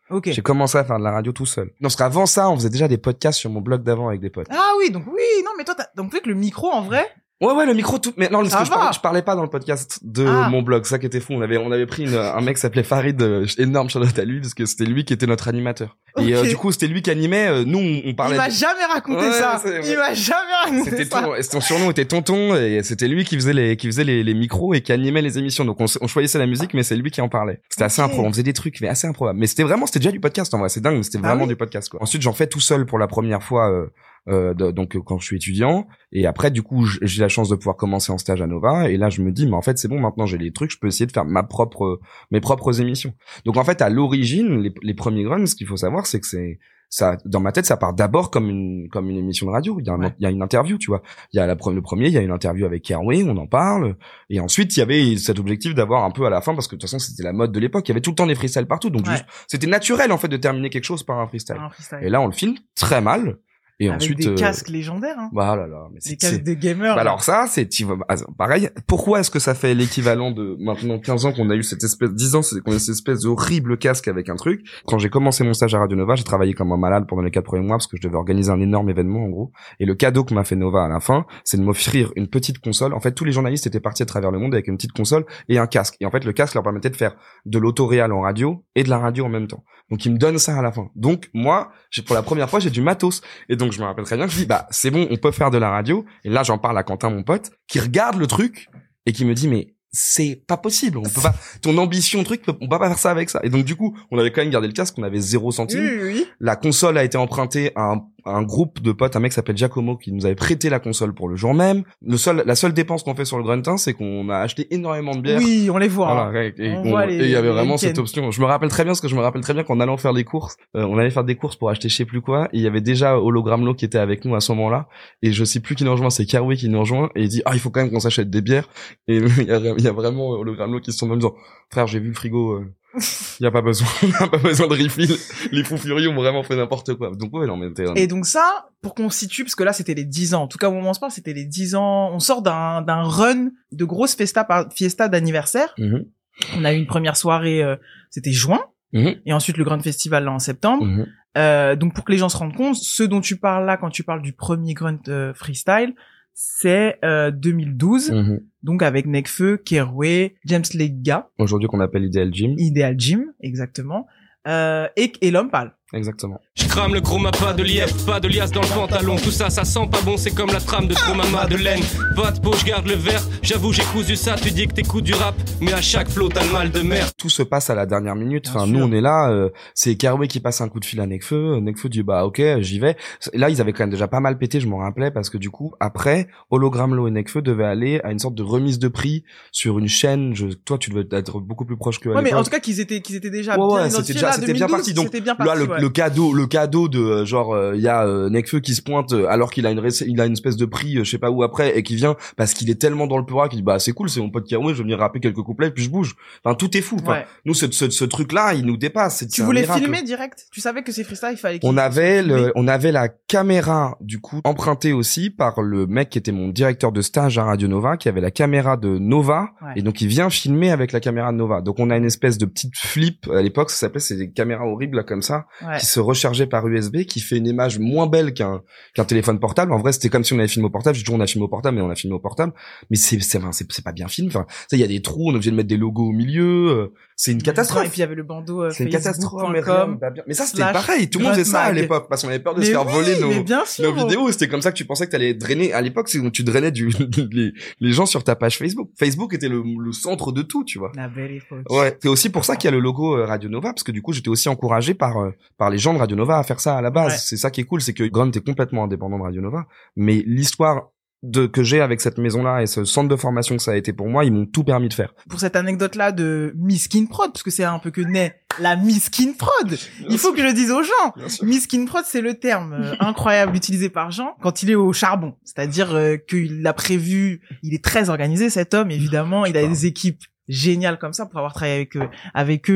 A: Ok.
B: J'ai commencé à faire de la radio tout seul. Non, parce qu'avant ça, on faisait déjà des podcasts sur mon blog d'avant avec des potes.
A: Ah oui, donc oui, non, mais toi, t'as... donc peut-être le micro, en vrai.
B: Ouais, ouais, le micro tout, mais non, parce
A: Ça
B: que je
A: va.
B: parlais, je parlais pas dans le podcast de
A: Ah.
B: mon blog, ça qui était fou. On avait, on avait pris une, un mec qui s'appelait Farid, euh, énorme shout-out à lui, parce que c'était lui qui était notre animateur. Et euh,
A: Ok.
B: du coup, c'était lui qui animait, euh, nous, on, on parlait.
A: Il m'a
B: de-
A: jamais raconté
B: Ouais,
A: ça.
B: c'est- ouais.
A: Il m'a jamais raconté
B: C'était
A: ça.
B: ton, et son surnom était Tonton, et c'était lui qui faisait les, qui faisait les, les micros et qui animait les émissions. Donc on, s- on choisissait la musique, mais c'est lui qui en parlait. C'était assez
A: Ok.
B: improbable. On faisait des trucs, mais assez improbables. Mais c'était vraiment, c'était déjà du podcast, en vrai. C'est dingue, mais c'était
A: Ah
B: vraiment
A: oui.
B: du podcast, quoi. Ensuite, j'en fais tout seul pour la première fois, euh, euh, de- donc euh, quand je suis étudiant, et après du coup j- j'ai la chance de pouvoir commencer en stage à Nova, et là je me dis mais en fait c'est bon, maintenant j'ai les trucs, je peux essayer de faire ma propre euh, mes propres émissions. Donc en fait à l'origine les, les premiers grunts, ce qu'il faut savoir c'est que c'est ça, dans ma tête ça part d'abord comme une comme une émission de radio. Il y a un,
A: Ouais.
B: il y a une interview, tu vois, il y a la pre- le premier il y a une interview avec Kerway, on en parle, et ensuite il y avait cet objectif d'avoir un peu à la fin, parce que de toute façon c'était la mode de l'époque, il y avait tout le temps des freestyles partout, donc
A: Ouais.
B: juste, c'était naturel en fait de terminer quelque chose par un freestyle.
A: Un freestyle.
B: Et là on le filme très mal. Et
A: Avec
B: ensuite,
A: des
B: euh,
A: casques légendaires, hein.
B: bah là là, mais c'est
A: Des
B: c'est-
A: casques de gamers.
B: bah
A: là.
B: alors ça, c'est tu vois, bah, pareil. Pourquoi est-ce que ça fait l'équivalent de maintenant quinze ans qu'on a eu cette espèce, dix ans, c'est qu'on a eu cette espèce d'horrible casque avec un truc. Quand j'ai commencé mon stage à Radio Nova, j'ai travaillé comme un malade pendant les quatre premiers mois parce que je devais organiser un énorme événement en gros. Et le cadeau que m'a fait Nova à la fin, c'est de m'offrir une petite console. En fait, tous les journalistes étaient partis à travers le monde avec une petite console et un casque. Et en fait, le casque leur permettait de faire de l'autoréal en radio et de la radio en même temps. Donc ils me donnent ça à la fin. Donc moi, j'ai pour la première fois, j'ai du matos. Et donc je me rappelle très bien que je dis bah c'est bon, on peut faire de la radio. Et là j'en parle à Quentin, mon pote, qui regarde le truc et qui me dit mais c'est pas possible, on peut pas, ton ambition truc, on peut pas faire ça avec ça. Et donc du coup on avait quand même gardé le casque, on avait zéro centime.
A: Oui, oui, oui.
B: La console a été empruntée à un, à un groupe de potes, un mec qui s'appelle Giacomo qui nous avait prêté la console pour le jour même. Le seul, la seule dépense qu'on fait sur le Gruntin, c'est qu'on a acheté énormément de bière.
A: Oui, on les voit.
B: Voilà,
A: hein.
B: ouais, et
A: On
B: on-
A: voit les-
B: et il y avait
A: les
B: vraiment
A: week-ends.
B: cette option. Je me rappelle très bien, parce que je me rappelle très bien qu'en allant faire des courses, euh, on allait faire des courses pour acheter je sais plus quoi, et il y avait déjà Hologramlo qui était avec nous à ce moment-là, et je sais plus qui nous rejoint, c'est Kerway qui nous rejoint, et il dit, ah, il faut quand même qu'on s'achète des bières, et il y a, il y a vraiment Hologramlo qui se sont en disant, frère, j'ai vu le frigo, euh, il y a pas besoin, il y a pas besoin de refill, les fous furieux ont vraiment fait n'importe quoi. Donc ouais, non, mais t'es-
A: Et donc ça, pour qu'on situe, parce que là c'était les dix ans, en tout cas au moment où on se parle, c'était les dix ans, on sort d'un d'un run de grosses fiesta, par, fiesta d'anniversaire.
B: Mhm,
A: On a eu une première soirée, euh, c'était juin,
B: mhm,
A: et ensuite le Grand Festival là en septembre.
B: mhm.
A: Euh, donc pour que les gens se rendent compte, ce dont tu parles là quand tu parles du premier Grunt euh, freestyle, c'est euh, deux mille douze,
B: Mhm.
A: donc avec Nekfeu, Kerway, James Lega,
B: Aujourd'hui qu'on appelle Ideal Gym.
A: Ideal Jim, exactement, euh, et, et l'homme pâle.
B: Exactement.
F: Je crame le chroma, pas de lièvre, pas de liasse dans le pantalon. Tout ça, ça sent pas bon, c'est comme la trame de Trauma Madeleine. Pas de peau, je garde le verre. J'avoue, j'ai cousu ça, tu dis que t'écoutes du rap. Mais à chaque flot, t'as le mal de mer.
B: Tout se passe à la dernière minute.
A: Bien
B: Enfin,
A: sûr.
B: nous, on est là. Euh, c'est Kerway qui passe un coup de fil à Nekfeu. Nekfeu dit bah ok, j'y vais. Là, ils avaient quand même déjà pas mal pété, je m'en rappelais, parce que du coup, après, Hologramlo et Nekfeu devaient aller à une sorte de remise de prix sur une chaîne. Je, toi, tu devais être beaucoup plus proche que. à
A: Ouais, mais en
B: l'époque.
A: tout cas qu'ils étaient, qu'ils étaient déjà
B: Ouais,
A: bien
B: ouais,
A: identifiés.
B: c'était déjà-
A: là,
B: c'était bien
A: deux mille douze,
B: parti. Donc,
A: c'était bien
B: Là,
A: parti,
B: le,
A: ouais.
B: le cadeau, le cadeau de euh, genre, il y a euh, Nekfeu qui se pointe euh, alors qu'il a une, réc- il a une espèce de prix, euh, je sais pas où après, et qui vient parce qu'il est tellement dans le pura qu'il dit bah c'est cool, c'est mon pote Kerway, je vais venir rapper quelques couplets puis je bouge. Enfin, tout est fou. Enfin,
A: Ouais.
B: nous, ce, ce, ce truc-là, il nous dépasse. C'est-
A: Tu
B: c'est un
A: voulais
B: miracle.
A: filmer direct? Tu savais que c'est freestyle, il fallait qu'il
B: On avait
A: filmé.
B: le, on avait la caméra du coup empruntée aussi par le mec qui était mon directeur de stage à Radio Nova, qui avait la caméra de Nova,
A: Ouais.
B: et donc il vient filmer avec la caméra de Nova. Donc on a une espèce de petite flip à l'époque, ça s'appelait, c'est des caméras horribles là comme ça,
A: Ouais.
B: qui se rechargeaient par U S B, qui fait une image moins belle qu'un qu'un téléphone portable. En vrai, c'était comme si on avait filmé au portable. J'ai toujours on a filmé au portable, mais on a filmé au portable. Mais c'est c'est enfin, c'est c'est pas bien filmé. Enfin, ça, il y a des trous, on est obligé de mettre des logos au milieu. euh, C'est une
A: Et
B: catastrophe.
A: puis il y avait le bandeau euh,
B: C'est une catastrophe, mais, rien
A: facebook point com.
B: va bien. Mais ça, c'était
A: slash
B: pareil. Tout le monde faisait ça à
A: Gruntmag.
B: l'époque, parce qu'on avait peur de
A: Mais
B: se faire
A: oui,
B: voler nos,
A: mais bien sûr.
B: nos vidéos. C'était comme ça que tu pensais que t'allais drainer. À l'époque, c'est où tu drainais du, les, les gens sur ta page Facebook. Facebook était le, le centre de tout, tu vois.
A: La belle époque.
B: Ouais. C'est aussi pour ça qu'il y a le logo euh, Radio Nova, parce que du coup, j'étais aussi encouragé par, euh, par les gens de Radio Nova à faire ça à la base.
A: Ouais.
B: C'est ça qui est cool, c'est que Grunt est complètement indépendant de Radio Nova. Mais l'histoire de, que j'ai avec cette maison-là et ce centre de formation que ça a été pour moi, ils m'ont tout permis de faire.
A: Pour cette anecdote-là de Miskin Prod, parce que c'est un peu que naît la Miskin Prod. Il faut que je le dise aux gens.
B: Bien sûr.
A: Miskin Prod, c'est le terme euh, incroyable utilisé par Jean quand il est au charbon. C'est-à-dire euh, qu'il a prévu, il est très organisé cet homme, évidemment, il a des équipes géniales comme ça pour avoir travaillé avec eux, avec eux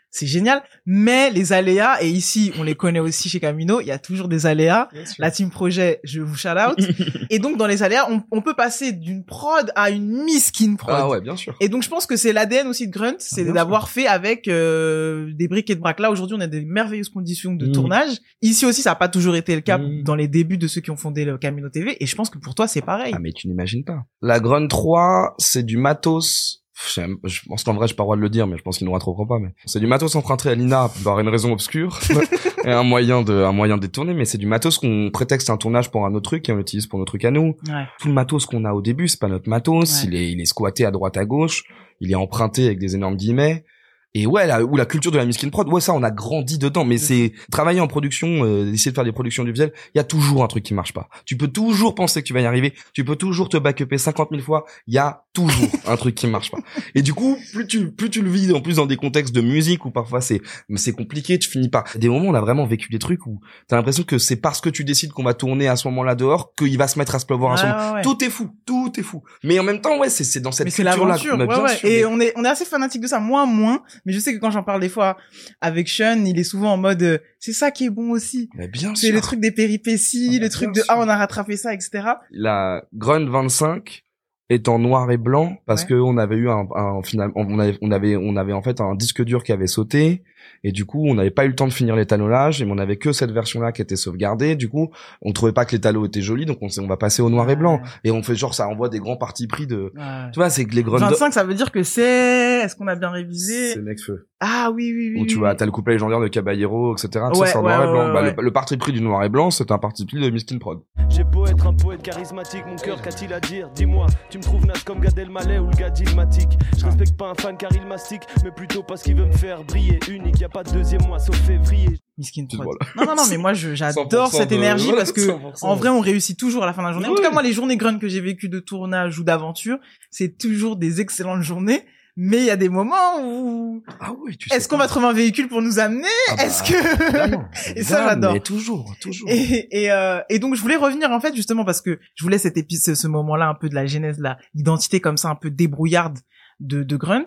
A: c'est génial. Mais les aléas, et ici, on les connaît aussi chez Camino, il y a toujours des aléas. La team projet, je vous shout out. Et donc, dans les aléas, on, on peut passer d'une prod à une miskin prod.
B: Ah ouais, bien sûr.
A: Et donc, je pense que c'est l'A D N aussi de Grunt, c'est ah, d'avoir sûr. fait avec euh, des briques et de braques. Là, aujourd'hui, on a des merveilleuses conditions de mmh. tournage. Ici aussi, ça n'a pas toujours été le cas mmh. dans les débuts de ceux qui ont fondé le Camino T V. Et je pense que pour toi, c'est pareil.
B: Ah, mais tu n'imagines pas. La Grunt trois, c'est du matos. Je pense qu'en vrai, j'ai pas le droit de le dire, mais je pense qu'il nous rattrapera pas, mais c'est du matos emprunté à l'I N A par une raison obscure et un moyen de, un moyen de détourner, mais c'est du matos qu'on prétexte un tournage pour un autre truc et on l'utilise pour notre truc à nous.
A: Ouais.
B: Tout le matos qu'on a au début, c'est pas notre matos, ouais. il est, il est squatté à droite à gauche, il est emprunté avec des énormes guillemets. Et ouais, la, ou la culture de la miskin prod, ouais, ça, on a grandi dedans, mais c'est, travailler en production, euh, essayer de faire des productions du visuel, il y a toujours un truc qui marche pas. Tu peux toujours penser que tu vas y arriver, tu peux toujours te back-upper cinquante mille fois, il y a toujours un truc qui marche pas. Et du coup, plus tu, plus tu le vis, en plus dans des contextes de musique où parfois c'est, c'est compliqué, tu finis par, des moments où on a vraiment vécu des trucs où t'as l'impression que c'est parce que tu décides qu'on va tourner à ce moment-là dehors qu'il va se mettre à se pleuvoir à ce
A: ouais,
B: moment.
A: Ouais.
B: Tout est fou, tout est fou. Mais en même temps, ouais, c'est, c'est dans cette
A: mais
B: culture-là.
A: C'est l'aventure, ouais, ouais.
B: Sûr,
A: et
B: mais...
A: on est, on est assez fanatique de ça, moi moins. Mais je sais que quand j'en parle des fois avec Sean, il est souvent en mode euh, c'est ça qui est bon aussi.
B: Mais bien
A: c'est
B: sûr.
A: le truc des péripéties, ah, le truc de sûr. ah on a rattrapé ça, et cetera.
B: La Grunt vingt-cinq est en noir et blanc parce ouais. que on avait eu un, un final, on avait, on avait, on avait en fait un disque dur qui avait sauté. Et du coup, on n'avait pas eu le temps de finir l'étalonnage, et on avait que cette version-là qui était sauvegardée. Du coup, on trouvait pas que l'étalon était joli, donc on s'est, on va passer au noir ouais. et blanc. Et on fait genre, ça envoie des grands partis pris de, ouais. tu vois, c'est que les Grunt
A: vingt-cinq, ça veut dire que c'est, est-ce qu'on a bien révisé?
B: C'est Necfeu.
A: Ah oui, oui, oui.
B: Où tu
A: oui.
B: vois, t'as le couplet légendaire de Caballero, et cetera. Tout
A: ouais,
B: ça, c'est en
A: ouais,
B: noir
A: ouais,
B: et blanc.
A: Ouais,
B: bah,
A: ouais.
B: le, le parti pris du noir et blanc, c'est un parti pris de Miskin Prod.
J: J'ai beau être un poète charismatique, mon cœur qu'a-t-il à dire? Dis-moi, tu me trouves naze comme Gad Elmaleh ou le gars d'Ilmatic. Je respecte pas un fan car il mastique, mais plutôt parce qu'il veut me faire briller. Unique, y a pas de deuxième mois sauf février.
A: Miskin Prod. Voilà. Non, non, non, mais moi, je, j'adore cette énergie de... parce que, cent pour cent en vrai, on réussit toujours à la fin de la journée. Oui. En tout cas, moi, les journées Grunt que j'ai vécues de tournage ou d'aventure, c'est toujours des excellentes journées. Mais il y a des moments où...
B: Ah oui, tu
A: Est-ce qu'on va trouver un véhicule pour nous amener? ah bah, Est-ce que...
B: Évidemment,
A: et ça, j'adore.
B: Mais toujours, toujours.
A: Et, et, euh, et donc, je voulais revenir, en fait, justement, parce que je voulais cet épisode, ce moment-là, un peu de la genèse, la l'identité comme ça, un peu débrouillarde de, de Grunt.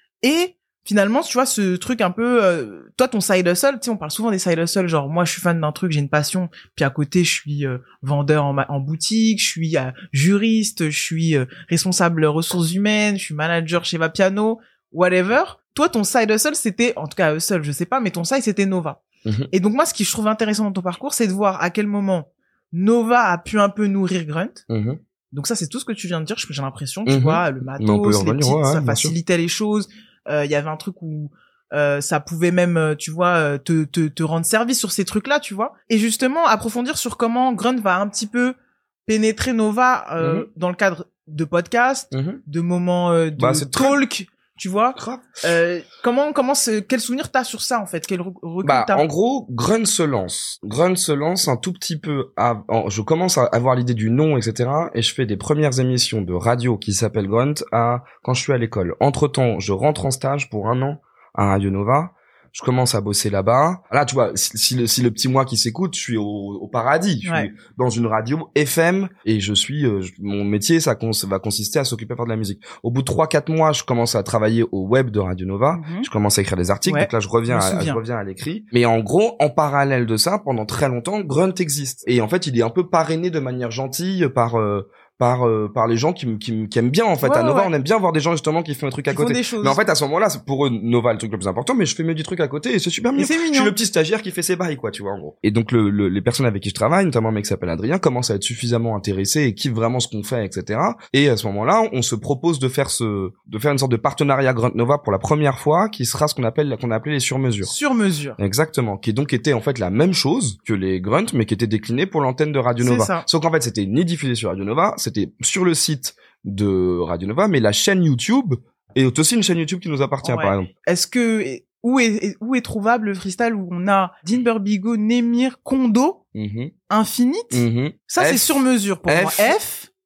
A: Et finalement, tu vois, ce truc un peu... Euh, toi, ton side hustle, tu sais, on parle souvent des side hustle, genre, moi, je suis fan d'un truc, j'ai une passion, puis à côté, je suis euh, vendeur en, en boutique, je suis euh, juriste, je suis euh, responsable ressources humaines, je suis manager chez Vapiano, whatever. Toi, ton side hustle, c'était, en tout cas, hustle, je sais pas, mais ton side, c'était Nova. Mm-hmm. Et donc, moi, ce qui je trouve intéressant dans ton parcours, c'est de voir à quel moment Nova a pu un peu nourrir Grunt. Mm-hmm. Donc ça, c'est tout ce que tu viens de dire, j'ai l'impression, tu mm-hmm. vois, le matos, les petites, ouais, ça facilitait les choses. Il euh, y avait un truc où euh, ça pouvait même, tu vois, te, te, te rendre service sur ces trucs-là, tu vois. Et justement, approfondir sur comment Grunt va un petit peu pénétrer Nova euh, mm-hmm. dans le cadre de podcasts, mm-hmm. de moments euh, de
B: bah,
A: talk,
B: très...
A: tu vois. Euh, comment, comment, quel souvenir t'as sur ça en fait? Quel recul
B: bah,
A: t'as?
B: En gros, Grunt se lance. Grunt se lance un tout petit peu. À, en, je commence à avoir l'idée du nom, et cetera. Et je fais des premières émissions de radio qui s'appellent Grunt à quand je suis à l'école. Entre temps, je rentre en stage pour un an à Radio Nova. Je commence à bosser là-bas. Là, tu vois, si, si, le, si le petit moi qui s'écoute, je suis au, au paradis. Je ouais. suis dans une radio F M et je suis, euh, je, mon métier, ça cons, va consister à s'occuper à faire de la musique. Au bout de trois, quatre mois, je commence à travailler au web de Radio Nova. Mm-hmm. Je commence à écrire des articles. Ouais. Donc là, je reviens, je à, je reviens à l'écrit. Mais en gros, en parallèle de ça, pendant très longtemps, Grunt existe. Et en fait, il est un peu parrainé de manière gentille par, euh, par euh, par les gens qui qui, qui aiment bien en fait ouais, à Nova ouais. on aime bien voir des gens justement qui font un truc à qui côté mais en fait à ce moment-là c'est pour eux Nova le truc le plus important mais je fais mieux du truc à côté et c'est super mignon. Je suis le petit stagiaire qui fait ses bails quoi tu vois en gros. Et donc le, le les personnes avec qui je travaille notamment un mec qui s'appelle Adrien commencent à être suffisamment intéressés et kiffent vraiment ce qu'on fait etc. Et à ce moment-là on se propose de faire ce de faire une sorte de partenariat Grunt Nova pour la première fois qui sera ce qu'on appelle qu'on a appelé les sur-mesures.
A: Sur-mesure.
B: Exactement, qui donc était en fait la même chose que les Grunt mais qui était décliné pour l'antenne de Radio Nova. Sauf qu'en fait c'était ni diffusé sur Radio Nova, c'était sur le site de Radio Nova, mais la chaîne YouTube est aussi une chaîne YouTube qui nous appartient, ouais. par exemple.
A: Est-ce que, où est, où est trouvable le freestyle où on a Dean Burbigo, Némir, Kondo, mm-hmm. Infinite? Mm-hmm. Ça, F, c'est sur mesure pour F, moi. F.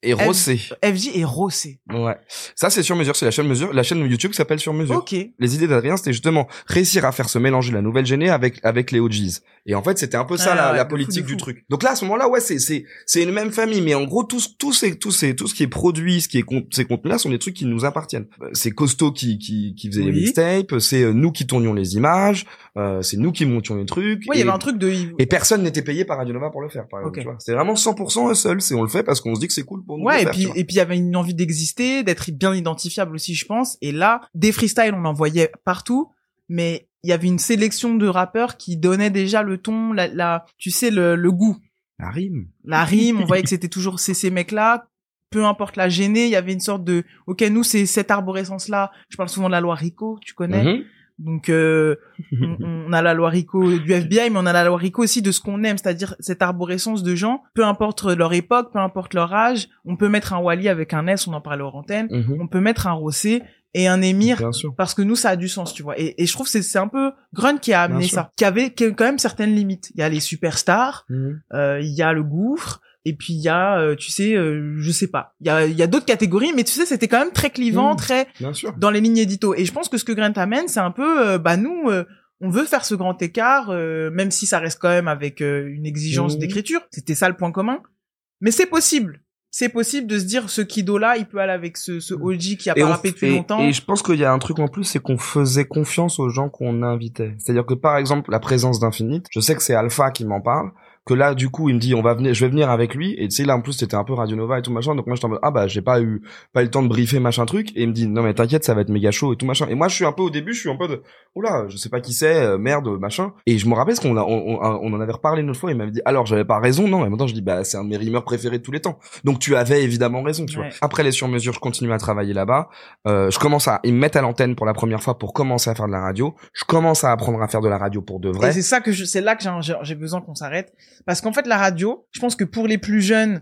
B: Et Rossé.
A: F J et Rossé.
B: Ouais. Ça, c'est Sur Mesure. C'est la chaîne mesure, la chaîne YouTube qui s'appelle Sur Mesure.
A: Ok.
B: Les idées d'Adrien, c'était justement réussir à faire se mélanger la nouvelle géné avec, avec les O Gs. Et en fait, c'était un peu ça,
A: ah,
B: la,
A: ouais,
B: la
A: de
B: politique
A: fou, de
B: du
A: fou.
B: truc. Donc là, à ce moment-là, ouais, c'est, c'est, c'est une même famille. Mais en gros, tout, tout, c'est, tout, c'est, tout ce qui est produit, ce qui est, con- ces contenus-là sont des trucs qui nous appartiennent. Euh, C'est Costo qui, qui, qui faisait
A: Oui.
B: les mixtapes. C'est euh, nous qui tournions les images. Euh, c'est nous qui montions les trucs.
A: Ouais, il y
B: et,
A: avait un truc de...
B: et personne n'était payé par Radio Nova pour le faire, par exemple.
A: Ok.
B: Tu vois. C'est vraiment cent pour cent un seul. C'est, on le fait parce qu'on se dit que c'est cool pour nous. de
A: Ouais,
B: le
A: et
B: faire,
A: puis
B: tu vois.
A: et puis il y avait une envie d'exister, d'être bien identifiable aussi, je pense. Et là, des freestyles, on en voyait partout, mais il y avait une sélection de rappeurs qui donnaient déjà le ton, la, la tu sais, le, le goût,
B: La rime.
A: la rime. On voyait que c'était toujours ces, ces mecs-là. Peu importe la gênée, il y avait une sorte de, ok, nous c'est cette arborescence-là. Je parle souvent de la loi Rico, tu connais.
B: Mhm.
A: Donc euh, on, on a la loi Rico du F B I, mais on a la loi Rico aussi de ce qu'on aime, c'est-à-dire cette arborescence de gens, peu importe leur époque, peu importe leur âge. On peut mettre un Wally avec un S, on en parlait hors antenne.
B: Mhm.
A: On peut mettre un Rossé et un Émir
B: Bien sûr.
A: parce que nous ça a du sens, tu vois. Et, et je trouve que c'est c'est un peu Grunt qui a amené
B: Bien sûr.
A: ça, qui avait qui a quand même certaines limites. Il y a les superstars,
B: Mhm.
A: euh, il y a le gouffre. Et puis il y a, euh, tu sais, euh, je sais pas, il y a, il y a d'autres catégories, mais tu sais, c'était quand même très clivant,
B: Mmh.
A: très
B: Bien sûr.
A: dans les lignes édito. Et je pense que ce que Grunt amène, c'est un peu, euh, bah nous, euh, on veut faire ce grand écart, euh, même si ça reste quand même avec euh, une exigence
B: Mmh.
A: d'écriture. C'était ça le point commun. Mais c'est possible. C'est possible de se dire, ce Kido-là, il peut aller avec ce, ce O G qui a pas
B: on
A: rappé depuis
B: et-
A: longtemps.
B: Et je pense qu'il y a un truc en plus, c'est qu'on faisait confiance aux gens qu'on invitait. C'est-à-dire que par exemple, la présence d'Infinite, je sais que c'est Alpha qui m'en parle, que là du coup il me dit on va venir, je vais venir avec lui, et tu sais là en plus c'était un peu Radio Nova et tout machin, donc moi j'étais en mode ah bah j'ai pas eu pas eu le temps de briefer machin truc, et il me dit non mais t'inquiète ça va être méga chaud et tout machin, et moi je suis un peu au début je suis un peu de oula je sais pas qui c'est, euh, merde machin, et je me rappelle parce qu'on a on, on, on en avait reparlé une autre fois, il m'avait dit alors j'avais pas raison, non, et maintenant je dis bah c'est un de mes rimeurs préférés de tous les temps, donc tu avais évidemment raison, tu
A: Ouais.
B: vois. Après les sur-mesures je continue à travailler là-bas, euh, je commence à ils me mettent à l'antenne pour la première fois pour commencer à faire de la radio, je commence à apprendre à faire de la radio pour de vrai.
A: Et c'est ça que je, c'est là que j'ai, j'ai- j'ai besoin qu'on s'arrête. Parce qu'en fait, la radio, je pense que pour les plus jeunes,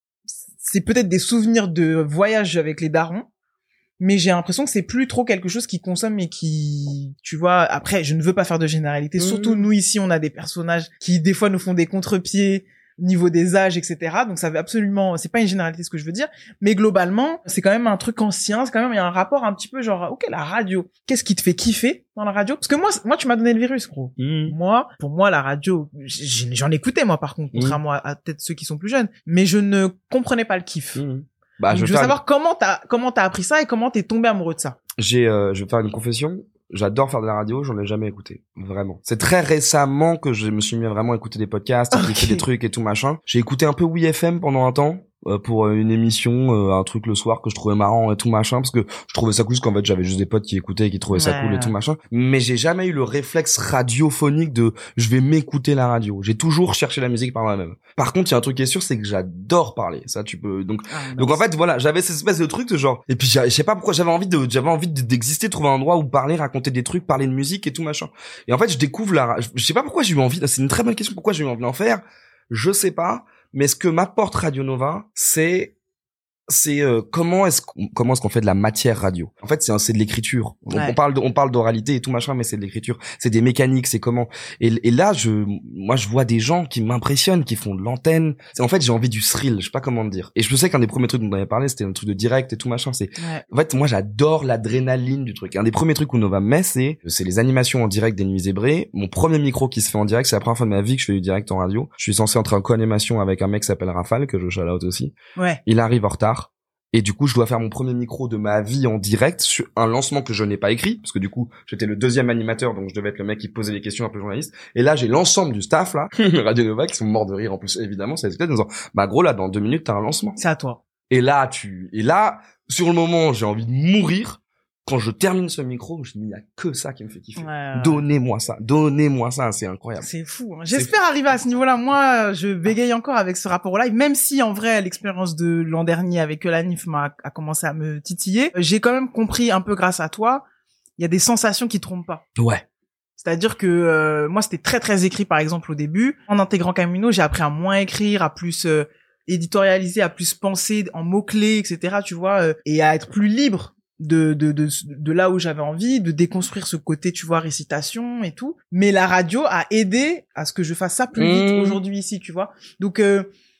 A: c'est peut-être des souvenirs de voyage avec les darons. Mais j'ai l'impression que c'est plus trop quelque chose qui consomme et qui, tu vois, après, je ne veux pas faire de généralité.
B: Mmh.
A: Surtout, nous, ici, on a des personnages qui, des fois, nous font des contre-pieds au niveau des âges, et cetera. Donc, ça veut absolument, c'est pas une généralité ce que je veux dire. Mais globalement, c'est quand même un truc ancien. C'est quand même, il y a un rapport un petit peu genre, ok, la radio. Qu'est-ce qui te fait kiffer dans la radio? Parce que moi, moi, tu m'as donné le virus, gros.
B: Mmh.
A: Moi, pour moi, la radio, j'ai- j'en écoutais, moi, par contre, contrairement à, à peut-être ceux qui sont plus jeunes. Mais je ne comprenais pas le kiff.
B: Mmh. Bah,
A: Donc,
B: je
A: je
B: vais
A: veux
B: faire-
A: savoir comment t'as, comment t'as appris ça et comment t'es tombé amoureux de ça.
B: J'ai, euh, je vais faire une confession. J'adore faire de la radio, j'en ai jamais écouté. Vraiment. C'est très récemment que je me suis mis à vraiment écouter des podcasts,
A: Ok.
B: écouter des trucs et tout machin. J'ai écouté un peu Oui F M pendant un temps. Euh, pour euh, une émission, euh, un truc le soir que je trouvais marrant et tout machin, parce que je trouvais ça cool, parce qu'en fait j'avais juste des potes qui écoutaient et qui trouvaient ça
A: Ouais.
B: cool et tout machin, mais j'ai jamais eu le réflexe radiophonique de je vais m'écouter la radio. J'ai toujours cherché la musique par moi-même. Par contre il y a un truc qui est sûr, c'est que j'adore parler, ça tu peux, donc
A: Ah,
B: donc en fait voilà, j'avais cette espèce de truc de genre, et puis j'a- je sais pas pourquoi j'avais envie de j'avais envie de- d'exister, trouver un endroit où parler, raconter des trucs, parler de musique et tout machin, et en fait je découvre la, je sais pas pourquoi j'ai eu envie, c'est une très bonne question, pourquoi j'ai eu envie d'en faire, je sais pas, mais ce que m'apporte Radio Nova, c'est c'est euh, comment est-ce qu'on, comment est-ce qu'on fait de la matière radio. En fait, c'est un- c'est de l'écriture. On,
A: Ouais.
B: on parle de, on parle d'oralité et tout machin, mais c'est de l'écriture. C'est des mécaniques, c'est comment. Et, et là, je, moi, je vois des gens qui m'impressionnent, qui font de l'antenne. C'est, en fait, j'ai envie du thrill. Je sais pas comment te dire. Et je sais qu'un des premiers trucs dont on avait parlé, c'était un truc de direct et tout machin. C'est,
A: Ouais.
B: en fait, moi, j'adore l'adrénaline du truc. Un des premiers trucs où Nova met, c'est, c'est les animations en direct des Nuits Zébrées. Mon premier micro qui se fait en direct, c'est la première fois de ma vie que je fais du direct en radio. Je suis censé entrer en co-animation avec un mec qui s'appelle Rafale, que je shout out aussi.
A: Ouais.
B: Il arrive en retard. Et du coup, je dois faire mon premier micro de ma vie en direct sur un lancement que je n'ai pas écrit, parce que du coup, j'étais le deuxième animateur, donc je devais être le mec qui posait les questions un peu journaliste. Et là, j'ai l'ensemble du staff, là, Radio Nova, qui sont morts de rire en plus, évidemment, c'est en disant, bah gros, là, dans deux minutes, t'as un lancement.
A: C'est à toi.
B: Et là, tu, et là, sur le moment, j'ai envie de mourir. Quand je termine ce micro, je me dis, il y a que ça qui me fait kiffer.
A: Ouais, ouais.
B: Donnez-moi ça, donnez-moi ça, c'est incroyable.
A: C'est fou. Hein. J'espère arriver à ce niveau-là. Moi, je bégaye encore avec ce rapport au live, même si en vrai, l'expérience de l'an dernier avec la N I F m'a a commencé à me titiller. J'ai quand même compris un peu grâce à toi. Il y a des sensations qui trompent pas.
B: Ouais.
A: C'est-à-dire que euh, moi, c'était très très écrit, par exemple au début. En intégrant Camino, j'ai appris à moins écrire, à plus euh, éditorialiser, à plus penser en mots clés, et cetera. Tu vois, euh, et à être plus libre. De, de, de, de là où j'avais envie, de déconstruire ce côté, tu vois, récitation et tout. Mais la radio a aidé à ce que je fasse ça plus vite
B: Mmh.
A: aujourd'hui ici, tu vois. Donc, euh,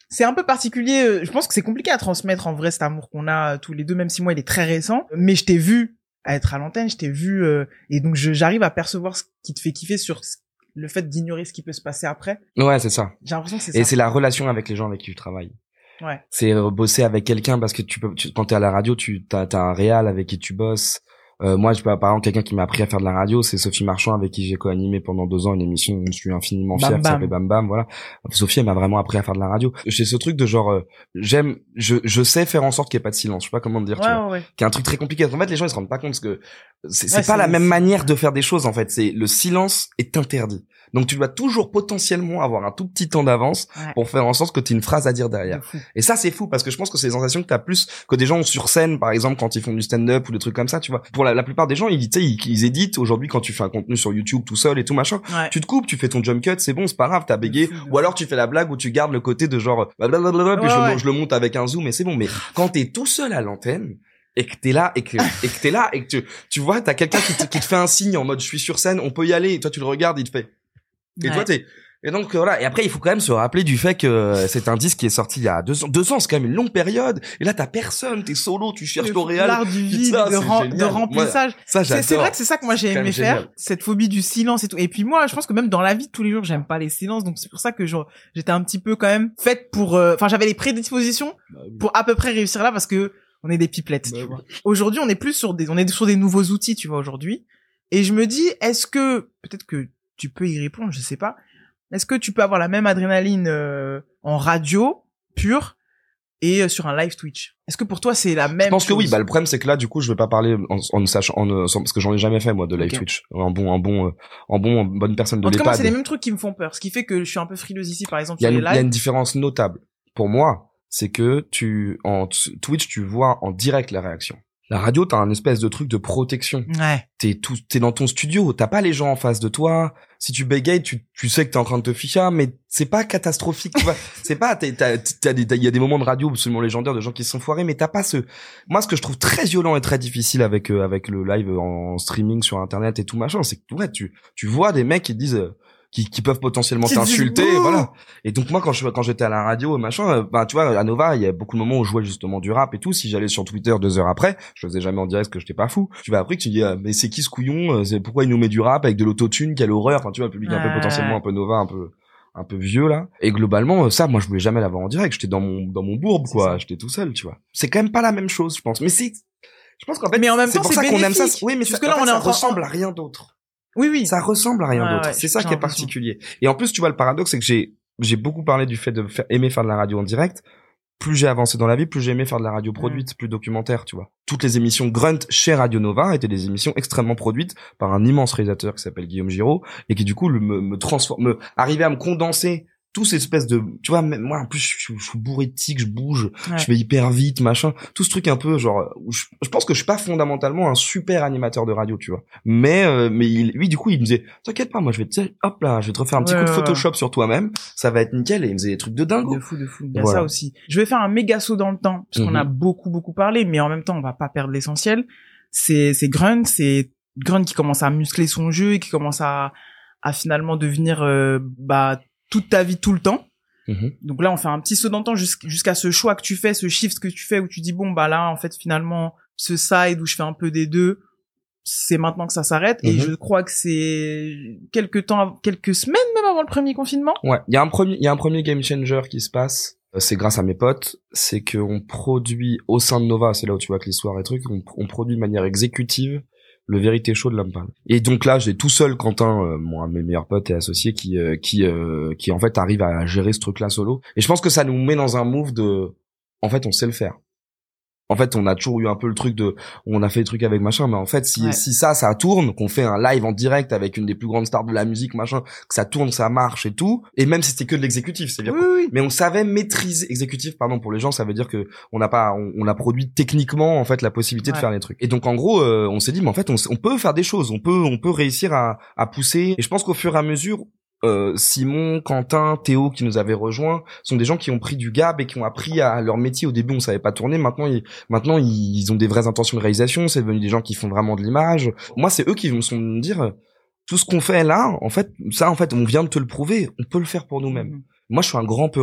A: c'est un peu particulier. Je pense que c'est compliqué à transmettre en vrai cet amour qu'on a tous les deux, même si moi il est très récent. Mais je t'ai vu à être à l'antenne, je t'ai vu euh, et donc je, j'arrive à percevoir ce qui te fait kiffer sur le fait d'ignorer ce qui peut se passer après.
B: Ouais, c'est ça.
A: J'ai l'impression que c'est
B: et
A: ça.
B: c'est la relation avec les gens avec qui tu travailles.
A: Ouais.
B: C'est euh, bosser avec quelqu'un parce que tu peux tu, quand t'es à la radio, tu t'as t'as un réal avec qui tu bosses. Euh, moi, je peux par exemple quelqu'un qui m'a appris à faire de la radio, c'est Sophie Marchand avec qui j'ai co-animé pendant deux ans une émission dont je suis infiniment fier,
A: Bam
B: qui
A: Bam.
B: s'appelle Bam Bam. Voilà, Sophie elle m'a vraiment appris à faire de la radio. J'ai ce truc de genre, euh, j'aime, je je sais faire en sorte qu'il y ait pas de silence. Je sais pas comment te dire.
A: Ouais,
B: tu vois.
A: ouais, ouais.
B: Qui est un truc très compliqué. En fait, les gens ils se rendent pas compte parce que c'est, c'est
A: Ouais,
B: pas
A: c'est-
B: la même
A: c'est-
B: manière de faire des choses. En fait, c'est le silence est interdit. Donc tu dois toujours potentiellement avoir un tout petit temps d'avance
A: Ouais.
B: pour faire en sorte que tu aies une phrase à dire derrière.
A: De fou.
B: Et ça c'est fou parce que je pense que c'est des sensations que t'as plus que des gens ont sur scène par exemple quand ils font du stand-up ou des trucs comme ça, tu vois. Pour la, la plupart des gens, ils tu sais ils, ils éditent aujourd'hui quand tu fais un contenu sur YouTube tout seul et tout machin.
A: Ouais.
B: Tu te coupes, tu fais ton jump cut, c'est bon, c'est pas grave, t'as bégayé.
A: De fou, de
B: Ou alors tu fais la blague où tu gardes le côté de genre blablabla, puis
A: Ouais,
B: je, le-
A: ouais.
B: je le monte avec un zoom et c'est bon. Mais quand t'es tout seul à l'antenne et que t'es là et que et que t'es là et que tu tu vois t'as quelqu'un qui te, qui te fait un signe en mode je suis sur scène, on peut y aller. Et toi tu le regardes, il te fait. Et
A: Ouais.
B: toi t'es et donc euh, voilà, et après il faut quand même se rappeler du fait que euh, c'est un disque qui est sorti il y a deux ans, deux ans, c'est quand même une longue période. Et là t'as personne, t'es solo, tu cherches
A: Le-
B: ton réal.
A: l'art du vide,
B: Ça,
A: de,
B: c'est
A: rem-
B: génial.
A: de remplissage.
B: Ça
A: C'est,
B: j'adore.
A: c'est vrai que c'est ça que moi j'ai
B: C'est quand
A: aimé
B: même
A: faire,
B: génial.
A: cette phobie du silence et tout. Et puis moi, je pense que même dans la vie de tous les jours, j'aime pas les silences, donc c'est pour ça que genre, j'étais un petit peu quand même faite pour. euh, Enfin, j'avais les prédispositions pour à peu près réussir là parce que on est des pipelettes.
B: Bah
A: tu
B: oui.
A: vois. Aujourd'hui, on est plus sur des, on est sur des nouveaux outils, tu vois aujourd'hui. Et je me dis, est-ce que peut-être que tu peux y répondre, je sais pas. Est-ce que tu peux avoir la même adrénaline euh, en radio pure et euh, sur un live Twitch? Est-ce que pour toi c'est la même
B: Je pense que
A: chose?
B: oui. Bah le problème c'est que là du coup je vais pas parler en, en ne sachant en, ne- sans- parce que j'en ai jamais fait moi de live
A: Ok.
B: Twitch. En bon en bon euh, en bon en bonne personne de
A: En tout cas, moi,
B: l'EHPAD.
A: c'est les mêmes trucs qui me font peur. Ce qui fait que je suis un peu frileuse ici, par exemple,
B: Il y a
A: sur
B: une,
A: les
B: il y a
A: lives.
B: une différence notable pour moi, c'est que tu en t- Twitch tu vois en direct la réaction. La radio t'as un espèce de truc de protection.
A: Ouais.
B: T'es tout, t'es dans ton studio, t'as pas les gens en face de toi. Si tu bégayes, tu, tu sais que t'es en train de te ficher, mais c'est pas catastrophique, tu vois. C'est pas, t'as, t'as, t'as des, il y a des moments de radio absolument légendaires de gens qui se sont foirés, mais t'as pas ce, moi, ce que je trouve très violent et très difficile avec, euh, avec le live en streaming sur internet et tout machin, c'est que, ouais, tu, tu vois des mecs qui te disent, euh, qui, qui peuvent potentiellement
A: Qui te disent
B: t'insulter,
A: bouh.
B: voilà. Et donc, moi, quand je, quand j'étais à la radio, machin, euh, bah, tu vois, à Nova, il y a beaucoup de moments où je jouais justement du rap et tout. Si j'allais sur Twitter deux heures après, je faisais jamais en direct parce que j'étais pas fou. Tu vas après que tu dis, ah, mais c'est qui ce couillon? Euh, C'est pourquoi il nous met du rap avec de l'autotune? Quelle horreur. Enfin, tu vois, le public un peu
A: Ouais.
B: potentiellement un peu Nova, un peu, un peu vieux, là. Et globalement, euh, ça, moi, je voulais jamais l'avoir en direct. J'étais dans mon, dans mon bourbe,
A: C'est
B: quoi.
A: ça.
B: J'étais tout seul, tu vois. C'est quand même pas la même chose, je pense. Mais c'est, je pense qu'en fait,
A: Mais en même
B: c'est
A: temps,
B: pour
A: c'est
B: ça qu'on aime ça.
A: bénéfique.
B: Oui, mais
A: Parce
B: ça,
A: que là,
B: en fait,
A: on est
B: ça
A: en train-
B: ressemble à rien d'autre.
A: Oui, oui.
B: Ça ressemble à rien
A: Ouais,
B: d'autre.
A: ouais,
B: c'est ça
A: j'ai
B: qui est
A: l'impression.
B: particulier. Et en plus, tu vois, le paradoxe, c'est que j'ai, j'ai beaucoup parlé du fait de faire, aimer faire de la radio en direct. Plus j'ai avancé dans la vie, plus j'ai aimé faire de la radio produite, plus documentaire, tu vois. Toutes les émissions Grunt chez Radio Nova étaient des émissions extrêmement produites par un immense réalisateur qui s'appelle Guillaume Giraud et qui, du coup, le- me, me transforme, me, arrivait à me condenser tout cette espèce de, tu vois, même moi, en plus, je, suis- je suis bourré de tics, je bouge,
A: Ouais.
B: je vais hyper vite, machin. Tout ce truc un peu, genre, où je, je pense que je suis pas fondamentalement un super animateur de radio, tu vois. Mais, euh, mais il, lui, du coup, il me disait, t'inquiète pas, moi, je vais te, hop là, je vais te refaire un petit
A: Ouais,
B: coup de
A: ouais,
B: Photoshop sur toi-même, ça va être nickel, et il me faisait des trucs de dingue.
A: De fou, de fou. Il y a
B: Voilà.
A: ça aussi. Je vais faire un méga saut dans le temps, parce qu'on
B: Mhm.
A: a beaucoup, beaucoup parlé, mais en même temps, on va pas perdre l'essentiel. C'est, c'est Grunt, c'est Grunt qui commence à muscler son jeu et qui commence à, à finalement devenir, euh, bah, toute ta vie, tout le temps.
B: Mhm.
A: Donc là, on fait un petit saut dans le temps jusqu'- jusqu'à ce choix que tu fais, ce shift que tu fais où tu dis, bon, bah là, en fait, finalement, ce side où je fais un peu des deux, c'est maintenant que ça s'arrête. Et
B: Mhm.
A: je crois que c'est quelques temps, av- quelques semaines même avant le premier confinement.
B: Ouais, il y a un premier, il y a un premier game changer qui se passe. Euh, C'est grâce à mes potes, c'est qu'on produit au sein de Nova, c'est là où tu vois que l'histoire est truc, on, on produit de manière exécutive le Vérité Show de l'Homme Pâle. Et donc là, j'ai tout seul Quentin, euh, moi, un de mes meilleurs potes et associés, qui, euh, qui, euh, qui en fait arrive à gérer ce truc-là solo. Et je pense que ça nous met dans un move de, en fait, on sait le faire. En fait, on a toujours eu un peu le truc de, on a fait des trucs avec machin, mais en fait, si,
A: Ouais.
B: si ça, ça tourne, qu'on fait un live en direct avec une des plus grandes stars de la musique, machin, que ça tourne, ça marche et tout, et même si c'était que de l'exécutif, c'est-à-dire,
A: Oui, oui.
B: mais on savait maîtriser, exécutif, pardon, pour les gens, ça veut dire que on n'a pas, on, on a produit techniquement, en fait, la possibilité de
A: Ouais.
B: faire les trucs. Et donc, en gros, euh, on s'est dit, mais en fait, on, s- on peut faire des choses, on peut, on peut réussir à, à pousser, et je pense qu'au fur et à mesure, Euh, Simon, Quentin, Théo qui nous avaient rejoints sont des gens qui ont pris du gab et qui ont appris à leur métier. Au début, on savait pas tourner. Maintenant, ils, maintenant, ils ont des vraies intentions de réalisation. C'est devenu des gens qui font vraiment de l'image. Moi, c'est eux qui me sont me dire tout ce qu'on fait là. En fait, ça, en fait, on vient de te le prouver. On peut le faire pour nous-mêmes.
A: Mhm.
B: Moi, je suis un grand peureux.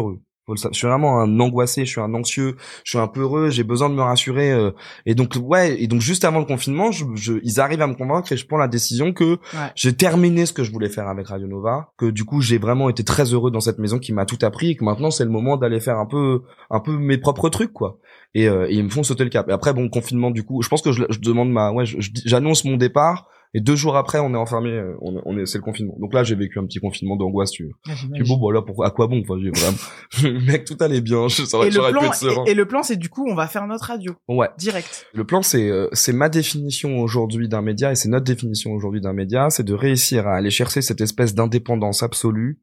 B: Faut le savoir. Je suis vraiment un angoissé, je suis un anxieux, je suis un peu heureux, j'ai besoin de me rassurer. Euh, et donc ouais, et donc juste avant le confinement, je, je, ils arrivent à me convaincre et je prends la décision que ouais. j'ai terminé ce que je voulais faire avec Radio Nova, que du coup j'ai vraiment été très heureux dans cette maison qui m'a tout appris et que maintenant c'est le moment d'aller faire un peu, un peu mes propres trucs quoi. Et, euh, et ils me font sauter le cap. Et après bon confinement du coup, je pense que je, je demande ma, ouais, je, je, j'annonce mon départ. Et deux jours après, on est enfermé, on, on est, c'est le confinement. Donc là, j'ai vécu un petit confinement d'angoisse. Tu, ah, tu bon, bon là, pour à quoi bon, enfin, j'ai vraiment, mec, tout allait bien. Je saurais,
A: et le plan, et, et le plan, c'est du coup, on va faire notre radio.
B: Ouais.
A: Direct.
B: Le plan, c'est, euh, c'est ma définition aujourd'hui d'un média et c'est notre définition aujourd'hui d'un média, c'est de réussir à aller chercher cette espèce d'indépendance absolue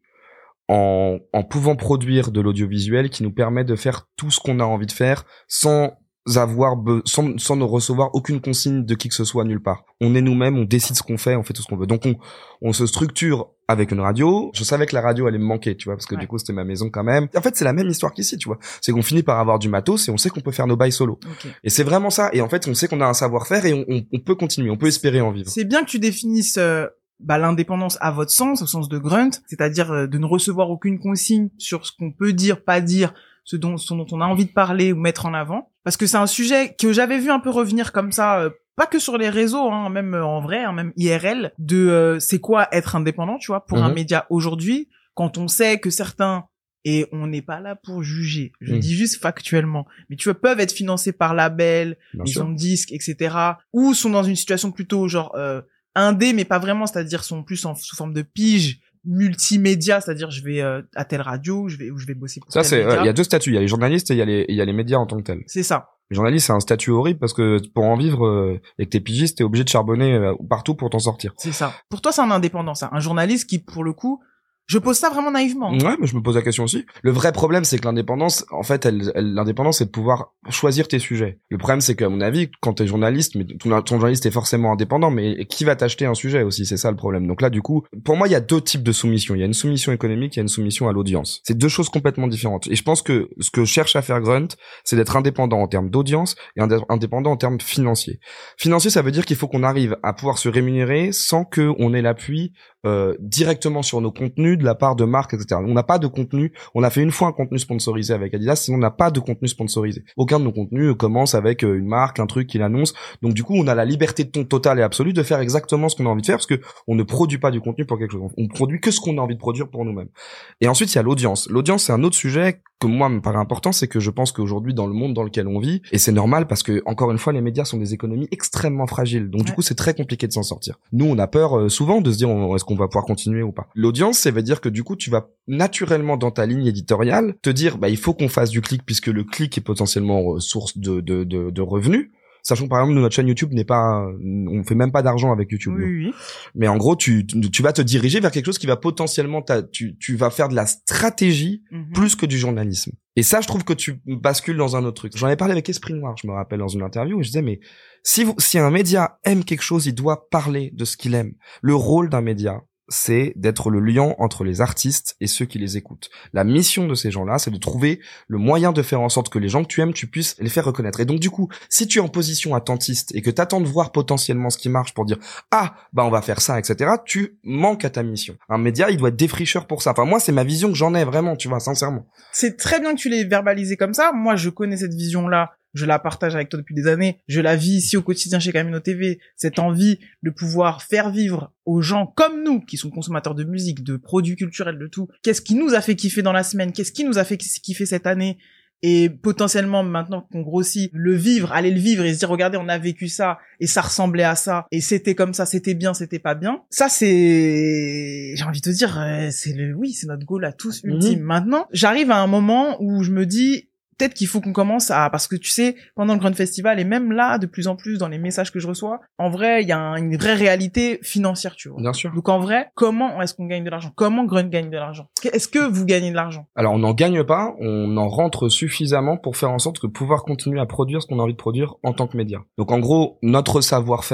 B: en, en pouvant produire de l'audiovisuel qui nous permet de faire tout ce qu'on a envie de faire sans avoir be- sans, sans ne recevoir aucune consigne de qui que ce soit nulle part. On est nous-mêmes, on décide ce qu'on fait, on fait tout ce qu'on veut. Donc on on se structure avec une radio. Je savais que la radio allait me manquer, tu vois, parce que ouais. du coup c'était ma maison quand même. En fait, c'est la même histoire qu'ici, tu vois. C'est qu'on finit par avoir du matos et on sait qu'on peut faire nos bails solo. Okay. Et c'est vraiment ça. Et en fait, on sait qu'on a un savoir-faire et on, on, on peut continuer, on peut espérer en vivre.
A: C'est bien que tu définisses euh, bah, l'indépendance à votre sens, au sens de Grunt, c'est-à-dire euh, de ne recevoir aucune consigne sur ce qu'on peut dire, pas dire, ce dont, ce dont on a envie de parler ou mettre en avant. Parce que c'est un sujet que j'avais vu un peu revenir comme ça, euh, pas que sur les réseaux, hein, même en vrai, hein, même I R L, de euh, c'est quoi être indépendant, tu vois, pour mmh. un média aujourd'hui, quand on sait que certains, et on n'est pas là pour juger, je mmh. dis juste factuellement, mais tu vois, peuvent être financés par labels, maisons de disques, et cetera, ou sont dans une situation plutôt genre euh, indé, mais pas vraiment, c'est-à-dire sont plus en, sous forme de pige, multimédia, c'est-à-dire je vais euh, à telle radio, je vais où je vais bosser pour
B: ça. C'est il
A: euh,
B: y a deux statuts, il y a les journalistes et il y a les il y a les médias en tant que tels.
A: C'est ça.
B: Les journalistes, c'est un statut horrible parce que pour en vivre euh, et que t'es pigiste, t'es obligé de charbonner euh, partout pour t'en sortir.
A: C'est ça. Pour toi, c'est un indépendant, ça, un journaliste qui, pour le coup, je pose ça vraiment naïvement.
B: Ouais, mais je me pose la question aussi. Le vrai problème, c'est que l'indépendance, en fait, elle, elle, l'indépendance, c'est de pouvoir choisir tes sujets. Le problème, c'est qu'à mon avis, quand t'es journaliste, mais ton, ton journaliste est forcément indépendant, mais qui va t'acheter un sujet aussi? C'est ça le problème. Donc là, du coup, pour moi, il y a deux types de soumission. Il y a une soumission économique, il y a une soumission à l'audience. C'est deux choses complètement différentes. Et je pense que ce que cherche à faire Grunt, c'est d'être indépendant en termes d'audience et indépendant en termes financiers. Financier, ça veut dire qu'il faut qu'on arrive à pouvoir se rémunérer sans que on ait l'appui Euh, directement sur nos contenus de la part de marques, et cetera. On n'a pas de contenu. On a fait une fois un contenu sponsorisé avec Adidas, sinon on n'a pas de contenu sponsorisé. Aucun de nos contenus commence avec une marque, un truc qu'il annonce. Donc du coup, on a la liberté de ton totale et absolue de faire exactement ce qu'on a envie de faire parce que on ne produit pas du contenu pour quelque chose. On produit que ce qu'on a envie de produire pour nous-mêmes. Et ensuite, il y a l'audience. L'audience, c'est un autre sujet que moi me paraît important, c'est que je pense qu'aujourd'hui, dans le monde dans lequel on vit, et c'est normal parce que encore une fois, les médias sont des économies extrêmement fragiles. Donc ouais. du coup, c'est très compliqué de s'en sortir. Nous, on a peur euh, souvent de se dire on, est-ce qu'on va pouvoir continuer ou pas. L'audience, ça veut dire que du coup, tu vas naturellement dans ta ligne éditoriale te dire bah il faut qu'on fasse du clic puisque le clic est potentiellement euh, source de de de, de revenus. Sachant que par exemple notre chaîne YouTube n'est pas, on fait même pas d'argent avec YouTube.
A: Oui, oui.
B: Mais en gros, tu tu vas te diriger vers quelque chose qui va potentiellement, tu tu vas faire de la stratégie mm-hmm. plus que du journalisme. Et ça, je trouve que tu bascules dans un autre truc. J'en ai parlé avec Esprit Noir, je me rappelle dans une interview où je disais mais si vous, si un média aime quelque chose, il doit parler de ce qu'il aime. Le rôle d'un média, c'est d'être le lien entre les artistes et ceux qui les écoutent. La mission de ces gens-là, c'est de trouver le moyen de faire en sorte que les gens que tu aimes, tu puisses les faire reconnaître. Et donc du coup, si tu es en position attentiste et que t'attends de voir potentiellement ce qui marche pour dire « Ah, bah on va faire ça, et cetera » tu manques à ta mission. Un média, il doit être défricheur pour ça. Enfin moi, c'est ma vision que j'en ai vraiment, tu vois, sincèrement.
A: C'est très bien que tu l'aies verbalisé comme ça. Moi, je connais cette vision-là. Je la partage avec toi depuis des années. Je la vis ici au quotidien chez Camino T V. Cette envie de pouvoir faire vivre aux gens comme nous, qui sont consommateurs de musique, de produits culturels, de tout. Qu'est-ce qui nous a fait kiffer dans la semaine? Qu'est-ce qui nous a fait kiffer cette année? Et potentiellement, maintenant qu'on grossit, le vivre, aller le vivre et se dire, regardez, on a vécu ça, et ça ressemblait à ça, et c'était comme ça, c'était bien, c'était pas bien. Ça, c'est, j'ai envie de te dire, c'est le, oui, c'est notre goal à tous ultime. Mmh. Maintenant, j'arrive à un moment où je me dis, peut-être qu'il faut qu'on commence à, parce que tu sais, pendant le Grunt Festival, et même là, de plus en plus, dans les messages que je reçois, en vrai, il y a un, une vraie réalité financière, tu vois.
B: Bien sûr.
A: Donc en vrai, comment est-ce qu'on gagne de l'argent? Comment Grunt gagne de l'argent? Est-ce que vous gagnez de l'argent?
B: Alors, on n'en gagne pas, on en rentre suffisamment pour faire en sorte de pouvoir continuer à produire ce qu'on a envie de produire en tant que média. Donc en gros, notre savoir-faire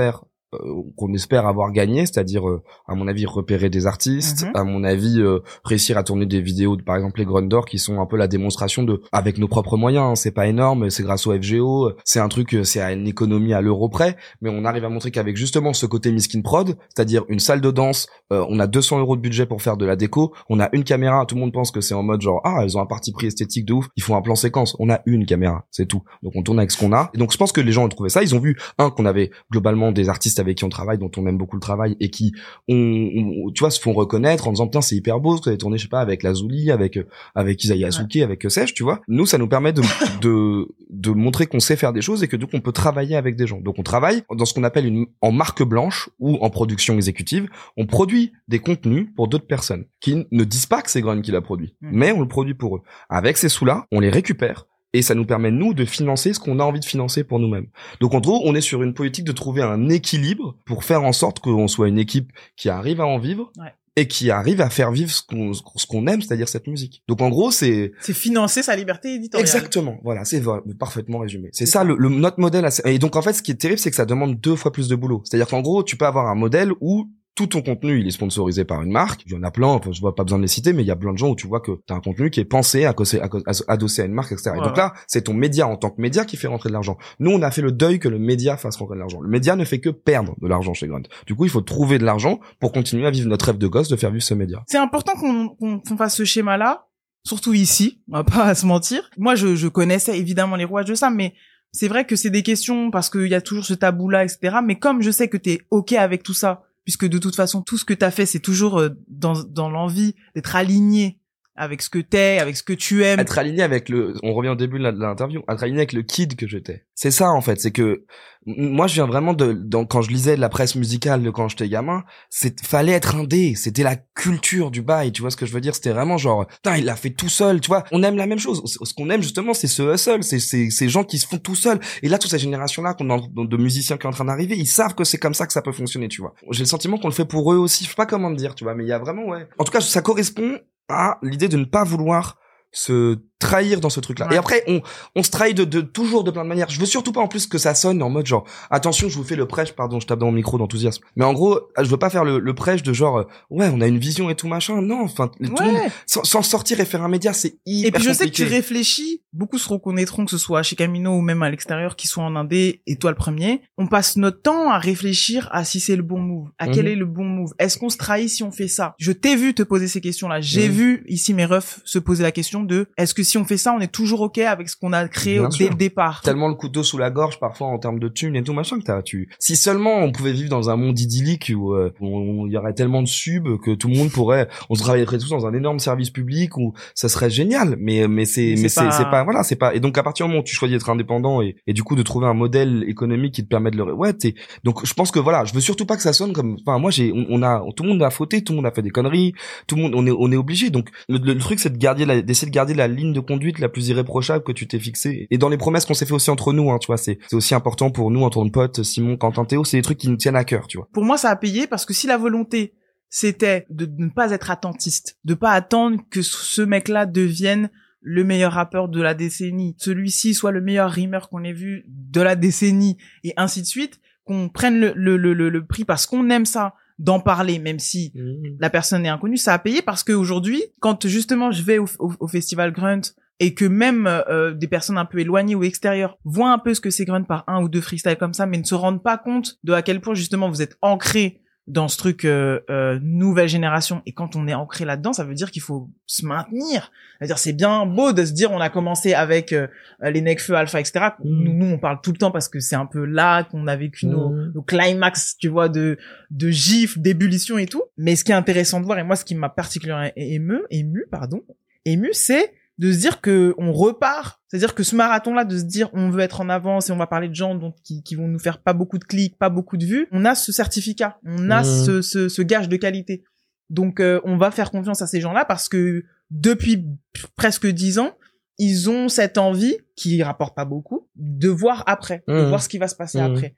B: euh, qu'on espère avoir gagné, c'est-à-dire euh, à mon avis repérer des artistes,
A: Mm-hmm.
B: à mon avis euh, réussir à tourner des vidéos de, par exemple les Grundor qui sont un peu la démonstration de avec nos propres moyens, hein, c'est pas énorme, c'est grâce au F G O, c'est un truc, c'est à une économie à l'euro près, mais on arrive à montrer qu'avec justement ce côté miskin prod, c'est-à-dire une salle de danse, euh, on a deux cents euros de budget pour faire de la déco, on a une caméra, tout le monde pense que c'est en mode genre ah ils ont un parti pris esthétique de ouf, ils font un plan séquence, on a une caméra, c'est tout, donc on tourne avec ce qu'on a, et donc je pense que les gens ont trouvé ça, ils ont vu un qu'on avait globalement des artistes avec qui on travaille, dont on aime beaucoup le travail et qui on, on tu vois se font reconnaître en disant putain c'est hyper beau ce que vous avez tourné je sais pas avec Lazuli, avec avec Isaïe Asuke, ouais. avec Sej, tu vois, nous ça nous permet de de de montrer qu'on sait faire des choses et que donc on peut travailler avec des gens, donc on travaille dans ce qu'on appelle une en marque blanche ou en production exécutive, on produit des contenus pour d'autres personnes qui ne disent pas que c'est Grun qui l'a produit, mmh. mais on le produit pour eux. Avec ces sous-là, on les récupère et ça nous permet, nous, de financer ce qu'on a envie de financer pour nous-mêmes. Donc, en gros, on est sur une politique de trouver un équilibre pour faire en sorte qu'on soit une équipe qui arrive à en vivre ouais. et qui arrive à faire vivre ce qu'on, ce qu'on aime, c'est-à-dire cette musique. Donc, en gros, c'est...
A: C'est financer sa liberté éditoriale.
B: Exactement. Voilà, c'est parfaitement résumé. C'est, c'est ça, le, le, notre modèle. Et donc, en fait, ce qui est terrible, c'est que ça demande deux fois plus de boulot. C'est-à-dire qu'en gros, tu peux avoir un modèle où tout ton contenu, il est sponsorisé par une marque. Il y en a plein, enfin, je vois pas besoin de les citer, mais il y a plein de gens où tu vois que t'as un contenu qui est pensé à causer, à, à, adossé à une marque, et cetera. Ouais. Et donc là, c'est ton média en tant que média qui fait rentrer de l'argent. Nous, on a fait le deuil que le média fasse rentrer de l'argent. Le média ne fait que perdre de l'argent chez Grunt. Du coup, il faut trouver de l'argent pour continuer à vivre notre rêve de gosse de faire vivre ce média.
A: C'est important qu'on, qu'on, qu'on fasse ce schéma-là, surtout ici, on va pas se mentir. Moi, je, je connaissais évidemment les rouages de ça, mais c'est vrai que c'est des questions parce qu'il y a toujours ce tabou-là, et cetera. Mais comme je sais que t'es OK avec tout ça, puisque de toute façon, tout ce que t'as fait, c'est toujours dans, dans l'envie d'être aligné avec ce que t'es, avec ce que tu aimes.
B: Être aligné avec le, on revient au début de l'interview, être aligné avec le kid que j'étais. C'est ça, en fait, c'est que, moi, je viens vraiment de, dans, quand je lisais de la presse musicale de quand j'étais gamin, c'est, fallait être indé, c'était la culture du bail, tu vois ce que je veux dire, c'était vraiment genre, putain, il l'a fait tout seul, tu vois, on aime la même chose, ce qu'on aime justement, c'est ce hustle, c'est, c'est, ces gens qui se font tout seuls, et là, toute cette génération-là, qu'on a, de musiciens qui est en train d'arriver, ils savent que c'est comme ça que ça peut fonctionner, tu vois. J'ai le sentiment qu'on le fait pour eux aussi, je sais pas comment te dire, tu vois, mais il y a vraiment, ouais. En tout cas, ça correspond à l'idée de ne pas vouloir se trahir dans ce truc-là. Ouais. Et après, on, on se trahit de, de, toujours de plein de manières. Je veux surtout pas en plus que ça sonne en mode genre, attention, je vous fais le prêche, pardon, je tape dans mon micro d'enthousiasme. Mais en gros, je veux pas faire le, le prêche de genre, ouais, on a une vision et tout machin. Non, enfin, ouais. tout le monde, sans, sans sortir et faire un média, c'est hyper
A: Et puis je
B: compliqué.
A: sais que tu réfléchis, beaucoup se reconnaîtront, que ce soit chez Camino ou même à l'extérieur, qui soit en indé, et toi le premier. On passe notre temps à réfléchir à si c'est le bon move, à mmh. quel est le bon move. Est-ce qu'on se trahit si on fait ça? Je t'ai vu te poser ces questions-là. J'ai mmh. vu ici mes refs se poser la question de, est-ce que si on fait ça, on est toujours OK avec ce qu'on a créé Bien dès sûr. le départ.
B: Tellement le couteau sous la gorge parfois en termes de thunes et tout machin que t'as tu. Si seulement on pouvait vivre dans un monde idyllique où euh, il y aurait tellement de subs que tout le monde pourrait, on se travaillerait tous dans un énorme service public où ça serait génial. Mais mais c'est mais, mais c'est, pas... c'est c'est pas voilà c'est pas. Et donc à partir du moment où tu choisis d'être indépendant et et du coup de trouver un modèle économique qui te permet de le ouais t'es donc je pense que voilà je veux surtout pas que ça sonne comme enfin moi j'ai on, on a tout le monde a fauté, tout le monde a fait des conneries, tout le monde on est on est obligé donc le, le, le truc c'est de garder la, d'essayer de garder la ligne de conduite la plus irréprochable que tu t'es fixé et dans les promesses qu'on s'est fait aussi entre nous hein tu vois c'est c'est aussi important pour nous entre nos potes Simon, Quentin, Théo, c'est des trucs qui nous tiennent à cœur tu vois.
A: Pour moi ça a payé parce que si la volonté c'était de ne pas être attentiste, de pas attendre que ce mec-là devienne le meilleur rappeur de la décennie, celui-ci soit le meilleur rimeur qu'on ait vu de la décennie et ainsi de suite, qu'on prenne le le le, le prix parce qu'on aime ça d'en parler, même si mmh. la personne est inconnue, ça a payé parce que aujourd'hui, quand justement je vais au, au, au festival Grunt et que même euh, des personnes un peu éloignées ou extérieures voient un peu ce que c'est Grunt par un ou deux freestyles comme ça, mais ne se rendent pas compte de à quel point justement vous êtes ancrés dans ce truc euh, euh, nouvelle génération. Et quand on est ancré là-dedans, ça veut dire qu'il faut se maintenir. C'est-à-dire c'est bien beau de se dire on a commencé avec euh, les Nekfeu, Alpha, et cetera. Mmh. Nous, nous, on parle tout le temps parce que c'est un peu là qu'on a vécu mmh. nos, nos climax, tu vois, de de gifs, d'ébullition et tout. Mais ce qui est intéressant de voir, et moi ce qui m'a particulièrement ému, ému, pardon, ému, c'est de se dire que on repart, c'est-à-dire que ce marathon-là, de se dire on veut être en avance et on va parler de gens dont, qui, qui vont nous faire pas beaucoup de clics, pas beaucoup de vues, on a ce certificat, on a mmh. ce, ce, ce gage de qualité. Donc euh, on va faire confiance à ces gens-là parce que depuis presque dix ans, ils ont cette envie, qui rapporte pas beaucoup, de voir après, mmh. de voir ce qui va se passer mmh. après.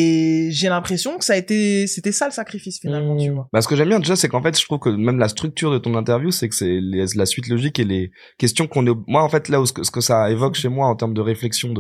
A: Et j'ai l'impression que ça a été, c'était ça le sacrifice finalement, mmh. tu vois.
B: Bah, ce que j'aime bien déjà, c'est qu'en fait, je trouve que même la structure de ton interview, c'est que c'est les, la suite logique et les questions qu'on est, moi, en fait, là où ce que, ce que ça évoque chez moi en termes de réflexion de,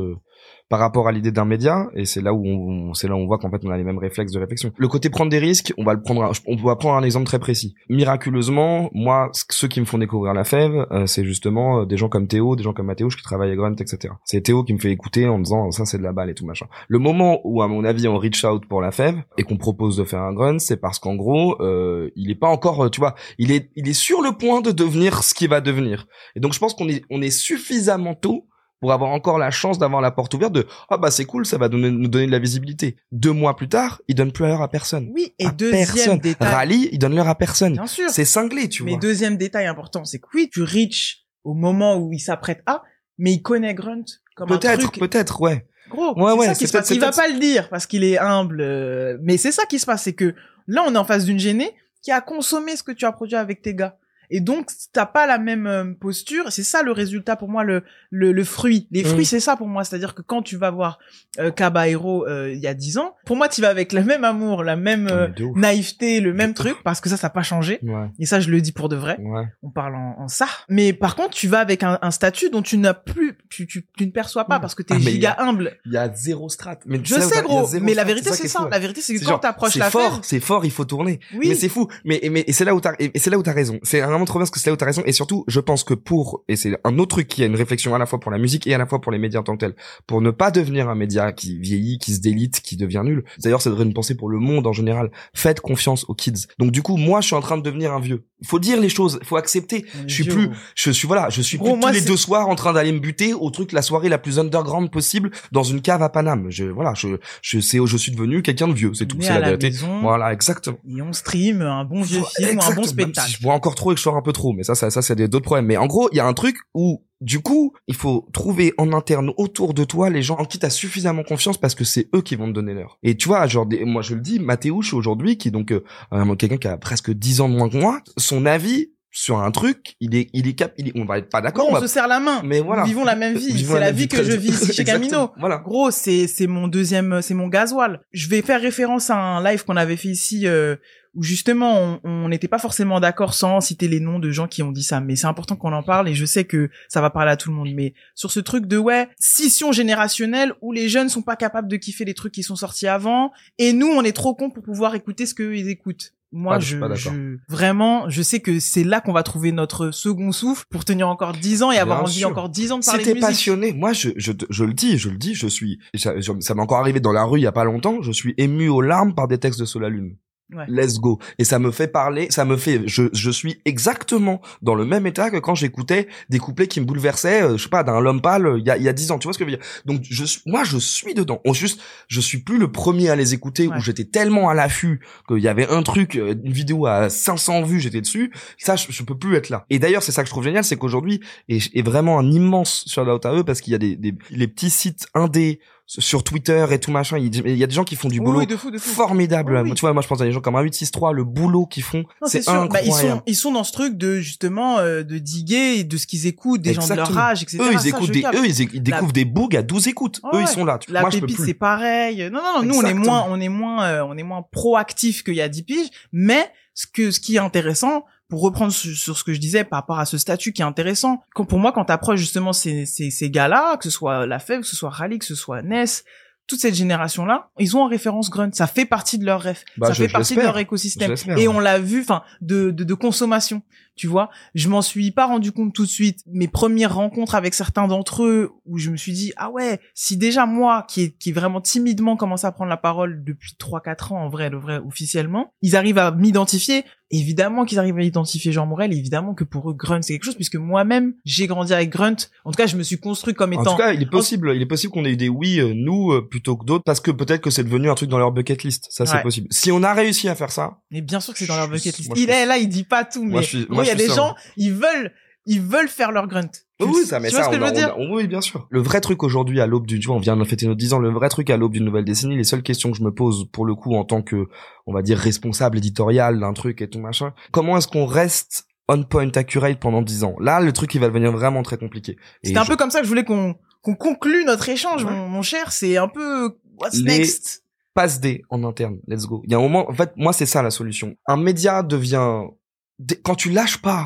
B: par rapport à l'idée d'un média, et c'est là où on, c'est là où on voit qu'en fait on a les mêmes réflexes de réflexion. Le côté prendre des risques, on va le prendre, on va prendre un exemple très précis. Miraculeusement, moi, ceux qui me font découvrir la Fève, euh, c'est justement des gens comme Théo, des gens comme Mathéouche qui travaillent à Grunt, et cetera. C'est Théo qui me fait écouter en disant ça c'est de la balle et tout machin. Le moment où à mon avis on reach out pour la Fève et qu'on propose de faire un Grunt, c'est parce qu'en gros, euh, il est pas encore, tu vois, il est, il est sur le point de devenir ce qu'il va devenir. Et donc je pense qu'on est, on est suffisamment tôt pour avoir encore la chance d'avoir la porte ouverte de ah bah c'est cool, ça va donner, nous donner de la visibilité. Deux mois plus tard, il donne plus l'heure à personne.
A: Oui, et
B: à
A: deuxième
B: personne.
A: détail.
B: Rally, il donne l'heure à personne.
A: Bien sûr.
B: C'est cinglé, tu
A: mais
B: vois.
A: Mais deuxième détail important, c'est que oui, tu reach au moment où il s'apprête à, mais il connaît Grunt comme
B: peut-être,
A: un truc.
B: Peut-être, ouais.
A: Gros,
B: ouais,
A: c'est
B: ouais,
A: ça qui se passe. Il va pas le dire parce qu'il est humble, euh, mais c'est ça qui se passe, c'est que là on est en face d'une gênée qui a consommé ce que tu as produit avec tes gars. Et donc, t'as pas la même euh, posture. C'est ça le résultat pour moi, le le, le fruit. Les fruits, mmh. c'est ça pour moi. C'est-à-dire que quand tu vas voir euh, Caballero euh, il y a dix ans, pour moi, tu vas avec le même amour, la même euh, naïveté, le même truc, parce que ça, ça n'a pas changé.
B: Ouais.
A: Et ça, je le dis pour de vrai.
B: Ouais.
A: On parle en, en ça. Mais par contre, tu vas avec un, un statut dont tu n'as plus, tu, tu, tu ne perçois pas, parce que t'es ah, giga
B: y a,
A: humble.
B: Il y a zéro strat. Mais
A: je sais, gros. Mais la vérité, c'est ça. La vérité, c'est que quand t'approches la
B: fort,
A: fête,
B: c'est fort, il faut tourner.
A: Oui.
B: Mais c'est fou. Mais mais et c'est là où t'as et c'est là où t'as raison. C'est vraiment trop bien parce que c'est là où t'as raison. Et surtout, je pense que pour, et c'est un autre truc qui a une réflexion à la fois pour la musique et à la fois pour les médias en tant que tel, pour ne pas devenir un média qui vieillit, qui se délite, qui devient nul. D'ailleurs, ça devrait une pensée pour le monde en général. Faites confiance aux kids. Donc du coup, moi, je suis en train de devenir un vieux. Il faut dire les choses, il faut accepter. Je suis plus, je suis voilà, je suis plus tous les deux soirs en train d'aller me buter au truc, la soirée la plus underground possible dans une cave à Paname. Je, voilà, je, je sais, je suis devenu quelqu'un de vieux, c'est tout, c'est la vérité. Voilà, exactement.
A: Et on stream un bon vieux film ou un bon spectacle.
B: Si je bois encore trop et que je sors un peu trop, mais ça, ça, ça, c'est d'autres problèmes. Mais en gros, il y a un truc où, du coup, il faut trouver en interne autour de toi les gens en qui t'as suffisamment confiance parce que c'est eux qui vont te donner l'heure. Et tu vois, genre, des, moi je le dis, Mathéouche aujourd'hui, qui est donc euh, quelqu'un qui a presque dix ans de moins que moi, son avis sur un truc, il est, il est cap, il est, on va être pas d'accord.
A: On, on
B: va...
A: se serre la main.
B: Mais voilà.
A: Nous vivons la même vie. C'est la, la vie que je vis ici chez Camino.
B: Voilà.
A: Gros, c'est, c'est mon deuxième, c'est mon gasoil. Je vais faire référence à un live qu'on avait fait ici, euh, où justement, on n'était pas forcément d'accord sans citer les noms de gens qui ont dit ça. Mais c'est important qu'on en parle et je sais que ça va parler à tout le monde. Mais sur ce truc de, ouais, scission générationnelle où les jeunes sont pas capables de kiffer les trucs qui sont sortis avant et nous, on est trop cons pour pouvoir écouter ce qu'eux, ils écoutent. Moi,
B: ah,
A: je,
B: je,
A: je, vraiment, je sais que c'est là qu'on va trouver notre second souffle pour tenir encore dix ans et avoir envie encore dix ans de parler de musique.
B: C'était passionné. Moi, je, je, je le dis, je le dis, je suis, ça, ça m'est encore arrivé dans la rue il y a pas longtemps, je suis ému aux larmes par des textes de Solalune.
A: Ouais.
B: Let's go. Et ça me fait parler, ça me fait, je, je suis exactement dans le même état que quand j'écoutais des couplets qui me bouleversaient, euh, je sais pas, d'un L'Homme Pâle, il y a, il y a dix ans. Tu vois ce que je veux dire? Donc, je, moi, je suis dedans. On juste, je suis plus le premier à les écouter ouais. où j'étais tellement à l'affût qu'il y avait un truc, une vidéo à cinq cents vues, j'étais dessus. Ça, je, je peux plus être là. Et d'ailleurs, c'est ça que je trouve génial, c'est qu'aujourd'hui, est, est vraiment un immense shout-out à eux parce qu'il y a des, des, les petits sites indés sur Twitter et tout machin, il y a des gens qui font du boulot
A: oui, de fou, de fou.
B: formidable.
A: Oui, oui.
B: Tu vois, moi je pense à des gens comme un huit six trois, le boulot qu'ils font, non, c'est, c'est incroyable.
A: Bah, ils sont ils sont dans ce truc de justement euh, de diguer de ce qu'ils écoutent, des Exactement. gens de leur âge, et cetera.
B: Eux ils
A: ça,
B: écoutent des, eux ils, ils découvrent La... des boogs à douze écoutes. Oh, eux ils sont là.
A: La
B: moi,
A: pépite
B: je peux plus.
A: c'est pareil. Non non non, nous
B: Exactement.
A: on est moins on est moins euh, on est moins proactif qu'il y a dix piges, mais ce que ce qui est intéressant pour reprendre sur, sur ce que je disais par rapport à ce statut qui est intéressant, quand, pour moi quand t'approches justement ces ces ces gars-là, que ce soit La Fève, que ce soit Rally, que ce soit Ness, toute cette génération-là, ils ont en référence Grunt. Ça fait partie de leur rêve.
B: Bah,
A: ça
B: je,
A: fait partie de leur écosystème. Et on l'a vu, enfin, de, de, de consommation. Tu vois, je m'en suis pas rendu compte tout de suite. Mes premières rencontres avec certains d'entre eux, où je me suis dit, ah ouais, si déjà moi, qui est, qui est vraiment timidement commencé à prendre la parole depuis trois quatre ans, en vrai, le vrai, officiellement, ils arrivent à m'identifier. Évidemment qu'ils arrivent à identifier Jean Morel, évidemment que pour eux, Grunt, c'est quelque chose, puisque moi-même, j'ai grandi avec Grunt. En tout cas, je me suis construit comme étant...
B: En tout cas, il est possible, il est possible qu'on ait eu des oui, euh, nous, euh, plutôt que d'autres, parce que peut-être que c'est devenu un truc dans leur bucket list. Ça, ouais. c'est possible. Si on a réussi à faire ça...
A: Mais bien sûr que c'est dans leur bucket list.
B: Moi,
A: il est là, il dit pas tout, mais moi,
B: suis,
A: moi, il y a des ça, gens, ouais. ils veulent, ils veulent faire leur Grunt.
B: Oui, ça, mais
A: tu
B: ça,
A: vois ce que
B: on,
A: je veux
B: a,
A: dire
B: on a, oui, bien sûr. Le vrai truc aujourd'hui, à l'aube du, tu vois, on vient de fêter nos dix ans, le vrai truc à l'aube d'une nouvelle décennie, les seules questions que je me pose, pour le coup, en tant que, on va dire, responsable éditorial d'un truc et tout machin, comment est-ce qu'on reste on point accurate pendant dix ans? Là, le truc, il va devenir vraiment très compliqué.
A: C'est un je... peu comme ça que je voulais qu'on, qu'on conclue notre échange, ouais. mon, mon cher, c'est un peu, what's
B: les...
A: next?
B: Passe D en interne, let's go. Il y a un moment, en fait, moi, c'est ça la solution. Un média devient, quand tu lâches pas,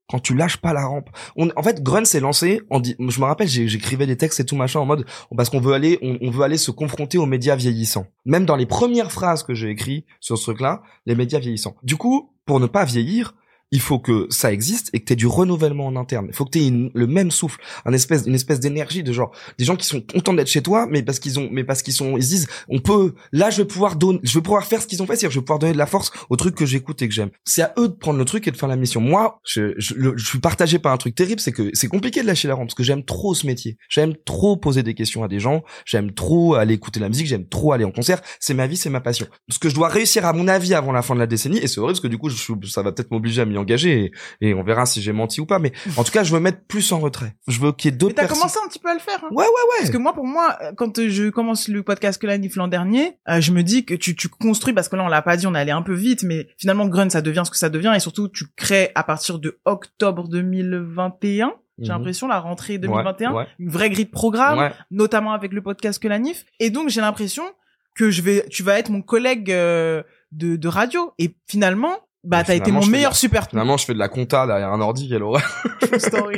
B: quand tu lâches pas la rampe. On, en fait, Grun s'est lancé, on dit, je me rappelle, j'ai, j'écrivais des textes et tout machin en mode, parce qu'on veut aller, on, on veut aller se confronter aux médias vieillissants. Même dans les premières phrases que j'ai écrites sur ce truc-là, les médias vieillissants. Du coup, pour ne pas vieillir, il faut que ça existe et que t'aies du renouvellement en interne. Il faut que t'aies une, le même souffle, un espèce, une espèce d'énergie de genre, des gens qui sont contents d'être chez toi, mais parce qu'ils ont, mais parce qu'ils sont, ils se disent, on peut, là, je vais pouvoir donner, je vais pouvoir faire ce qu'ils ont fait, c'est-à-dire, je vais pouvoir donner de la force aux trucs que j'écoute et que j'aime. C'est à eux de prendre le truc et de faire la mission. Moi, je, je, le, je suis partagé par un truc terrible, c'est que c'est compliqué de lâcher la rampe parce que j'aime trop ce métier. J'aime trop poser des questions à des gens. J'aime trop aller écouter la musique. J'aime trop aller en concert. C'est ma vie, c'est ma passion. Ce que je dois réussir à mon avis avant la fin de la décennie, et c'est horrible parce que du coup, je, ça va peut-être m'obliger à m'y engager. Et, et on verra si j'ai menti ou pas, mais en tout cas je veux mettre plus en retrait, je veux qu'il y ait d'autres
A: personnes.
B: T'as
A: commencé un petit peu à le faire, hein.
B: Ouais ouais ouais.
A: Parce que moi, pour moi, quand je commence le podcast Que la Nif l'an dernier, euh, je me dis que tu, tu construis, parce que là on l'a pas dit, on est allé un peu vite, mais finalement Grun ça devient ce que ça devient, et surtout tu crées à partir de octobre deux mille vingt et un, j'ai mmh. l'impression, la rentrée deux mille vingt et un, ouais, ouais. une vraie grille de programme, ouais. notamment avec le podcast Que la Nif, et donc j'ai l'impression que je vais, tu vas être mon collègue euh, de, de radio, et finalement bah, t'as été mon meilleur
B: la...
A: super.
B: Finalement, je fais de la compta derrière un ordi, quelle horreur.
A: True story.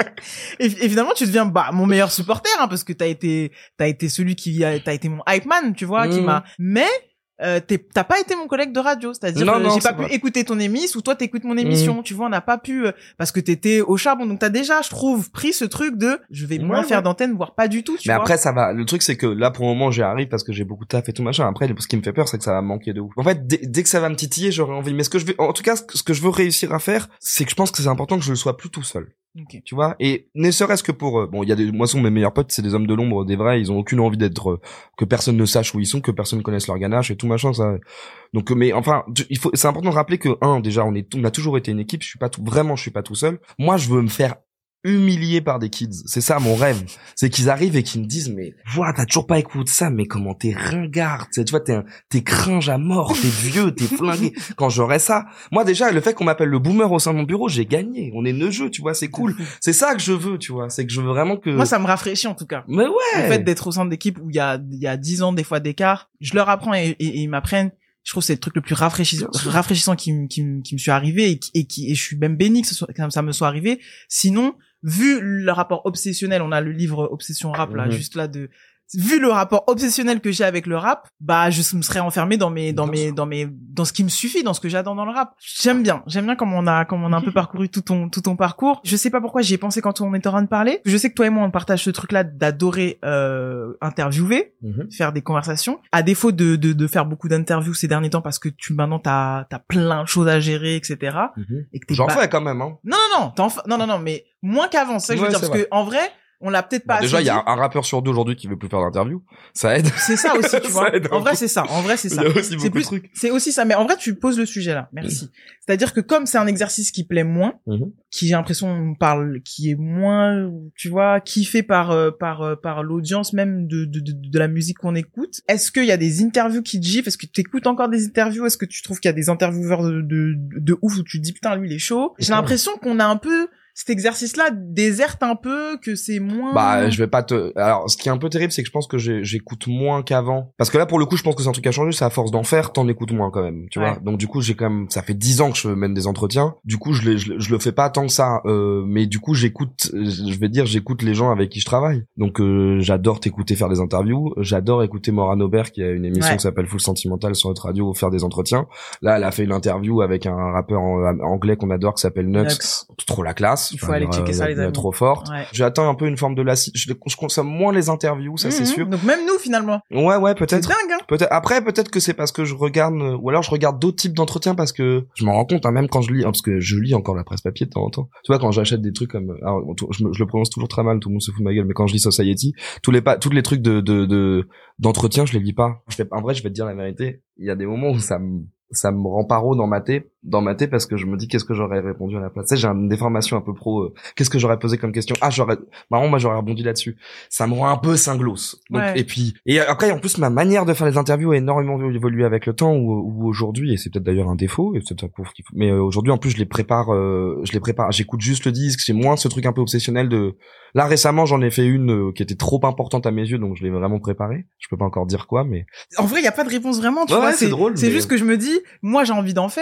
A: et, et finalement, tu deviens, bah, mon meilleur supporter, hein, parce que t'as été, t'as été celui qui a, t'as été mon hype man, tu vois, mmh. qui m'a, mais, euh, t'es, t'as pas été mon collègue de radio, c'est-à-dire
B: non,
A: que
B: non,
A: j'ai pas
B: vrai.
A: pu écouter ton émission ou toi t'écoutes mon émission, mmh. tu vois, on n'a pas pu, euh, parce que t'étais au charbon, donc t'as déjà, je trouve, pris ce truc de, je vais moins ouais, faire ouais. d'antenne, voire pas du tout, tu
B: mais
A: vois.
B: Mais après, ça va, le truc c'est que là, pour le moment, j'y arrive parce que j'ai beaucoup de taf et tout machin. Après, ce qui me fait peur, c'est que ça va me manquer de ouf. En fait, dès, dès que ça va me titiller, j'aurai envie. Mais ce que je vais, en tout cas, ce que je veux réussir à faire, c'est que je pense que c'est important que je le sois plus tout seul.
A: Okay.
B: Tu vois, et ne serait-ce que pour euh, bon, il y a des, moi sont mes meilleurs potes, c'est des hommes de l'ombre, des vrais, ils ont aucune envie d'être euh, que personne ne sache où ils sont, que personne connaisse leur ganache et tout machin, ça. Donc, mais enfin, il faut, c'est important de rappeler que un, déjà, on est, on a toujours été une équipe. Je suis pas tout, vraiment, je suis pas tout seul. Moi, je veux me faire humilié par des kids. C'est ça mon rêve. C'est qu'ils arrivent et qu'ils me disent, mais, voilà, t'as toujours pas écouté ça, mais comment t'es ringard, tu vois, t'es, un, t'es cringe à mort, t'es vieux, t'es flingué. Quand j'aurai ça, moi, déjà, le fait qu'on m'appelle le boomer au sein de mon bureau, j'ai gagné. On est neugeux, tu vois, c'est cool. C'est ça que je veux, tu vois. C'est que je veux vraiment que...
A: Moi, ça me rafraîchit, en tout cas.
B: Mais ouais.
A: Le fait d'être au sein d'équipes où il y a, il y a dix ans, des fois, d'écart, je leur apprends et, et, et ils m'apprennent. Je trouve que c'est le truc le plus rafraîchissant, rafraîchissant qui, qui, qui me suis arrivé et qui, et qui, et je suis même béni que, ce soit, que ça me soit arrivé. Sinon, vu le rapport obsessionnel, on a le livre Obsession Rap, là, mmh. juste là de, vu le rapport obsessionnel que j'ai avec le rap, bah, je me serais enfermé dans mes, dans mes, dans mes, dans ce qui me suffit, dans ce que j'adore dans le rap. J'aime bien, j'aime bien comme on a, comme on a un peu parcouru tout ton, tout ton parcours. Je sais pas pourquoi j'y ai pensé quand on était en train de parler. Je sais que toi et moi, on partage ce truc-là d'adorer, euh, interviewer, mmh. faire des conversations. À défaut de, de, de faire beaucoup d'interviews ces derniers temps parce que tu, maintenant, t'as, t'as plein de choses à gérer, et cetera.
B: Mmh.
A: Et que t'es
B: J'en
A: pas...
B: fais quand même, hein.
A: Non, non, non, t'en... non, non, non, mais moins qu'avant, c'est ça que ouais, je veux dire, parce vrai. que, en vrai, on l'a peut-être pas
B: bon, déjà il y a
A: dit.
B: un rappeur sur deux aujourd'hui qui veut plus faire d'interview, ça aide.
A: C'est ça aussi, tu vois. En vrai c'est ça, en vrai c'est ça.
B: Il y a aussi
A: c'est
B: beaucoup
A: plus...
B: de trucs.
A: C'est aussi ça, mais en vrai tu poses le sujet là. Merci. Mmh. C'est-à-dire que comme c'est un exercice qui plaît moins, mmh. qui j'ai l'impression on parle qui est moins, tu vois, kiffé par euh, par euh, par l'audience même de, de de de la musique qu'on écoute. Est-ce qu'il y a des interviews qui te giflent? Est-ce que tu écoutes encore des interviews? Est-ce que tu trouves qu'il y a des intervieweurs de de, de ouf où tu te dis putain lui il est chaud? J'ai l'impression qu'on a un peu cet exercice-là déserte un peu, que c'est moins...
B: Bah, je vais pas te... Alors, ce qui est un peu terrible, c'est que je pense que j'écoute moins qu'avant. Parce que là, pour le coup, je pense que c'est un truc qui a changé, c'est à force d'en faire, t'en écoutes moins quand même, tu ouais. vois. Donc, du coup, j'ai quand même... Ça fait dix ans que je mène des entretiens. Du coup, je, les, je, je le fais pas tant que ça. Euh, mais du coup, j'écoute... Je vais dire, j'écoute les gens avec qui je travaille. Donc, euh, j'adore t'écouter faire des interviews. J'adore écouter Morane Aubert, qui a une émission ouais. qui s'appelle Full Sentimental sur notre radio, faire des entretiens. Là, elle a fait une interview avec un rappeur en, anglais qu'on adore, qui s'appelle Nux. Nux. Trop la classe.
A: Il faut aller checker ça.
B: Euh, trop forte. Ouais. J'attends un peu une forme de lassitude. Je, je consomme moins les interviews, ça mmh, c'est sûr.
A: Donc même nous finalement.
B: Ouais ouais peut-être.
A: C'est dingue. Hein.
B: Peut-être. Après peut-être que c'est parce que je regarde, ou alors je regarde d'autres types d'entretiens parce que je m'en rends compte, hein, même quand je lis, hein, parce que je lis encore la presse papier de temps en temps. Tu vois quand j'achète des trucs comme, alors, je, je le prononce toujours très mal, tout le monde se fout de ma gueule, mais quand je lis Society, tous les pas, tous les trucs de de de d'entretien, je les lis pas. Je fais, en vrai, je vais te dire la vérité. Il y a des moments où ça me ça me rend paro dans ma tête, dans ma tête parce que je me dis qu'est-ce que j'aurais répondu à la place. Tu sais, j'ai une déformation un peu pro. Euh, qu'est-ce que j'aurais posé comme question? Ah, j'aurais, marrant, moi j'aurais rebondi là-dessus. Ça me rend un peu cinglos. Donc, ouais. et puis, et après, en plus, ma manière de faire les interviews a énormément évolué avec le temps ou, ou aujourd'hui, et c'est peut-être d'ailleurs un défaut, et c'est peut-être un pauvre qu'il faut. Mais euh, aujourd'hui, en plus, je les prépare, euh, je les prépare. J'écoute juste le disque. J'ai moins ce truc un peu obsessionnel de. Là récemment, j'en ai fait une euh, qui était trop importante à mes yeux, donc je l'ai vraiment préparée. Je peux pas encore dire quoi, mais.
A: En vrai, il y a pas de réponse vraiment. Tu
B: ouais,
A: vois,
B: ouais, c'est, c'est drôle.
A: C'est
B: mais...
A: juste que je me dis, moi, j'ai envie d'en faire. Je suis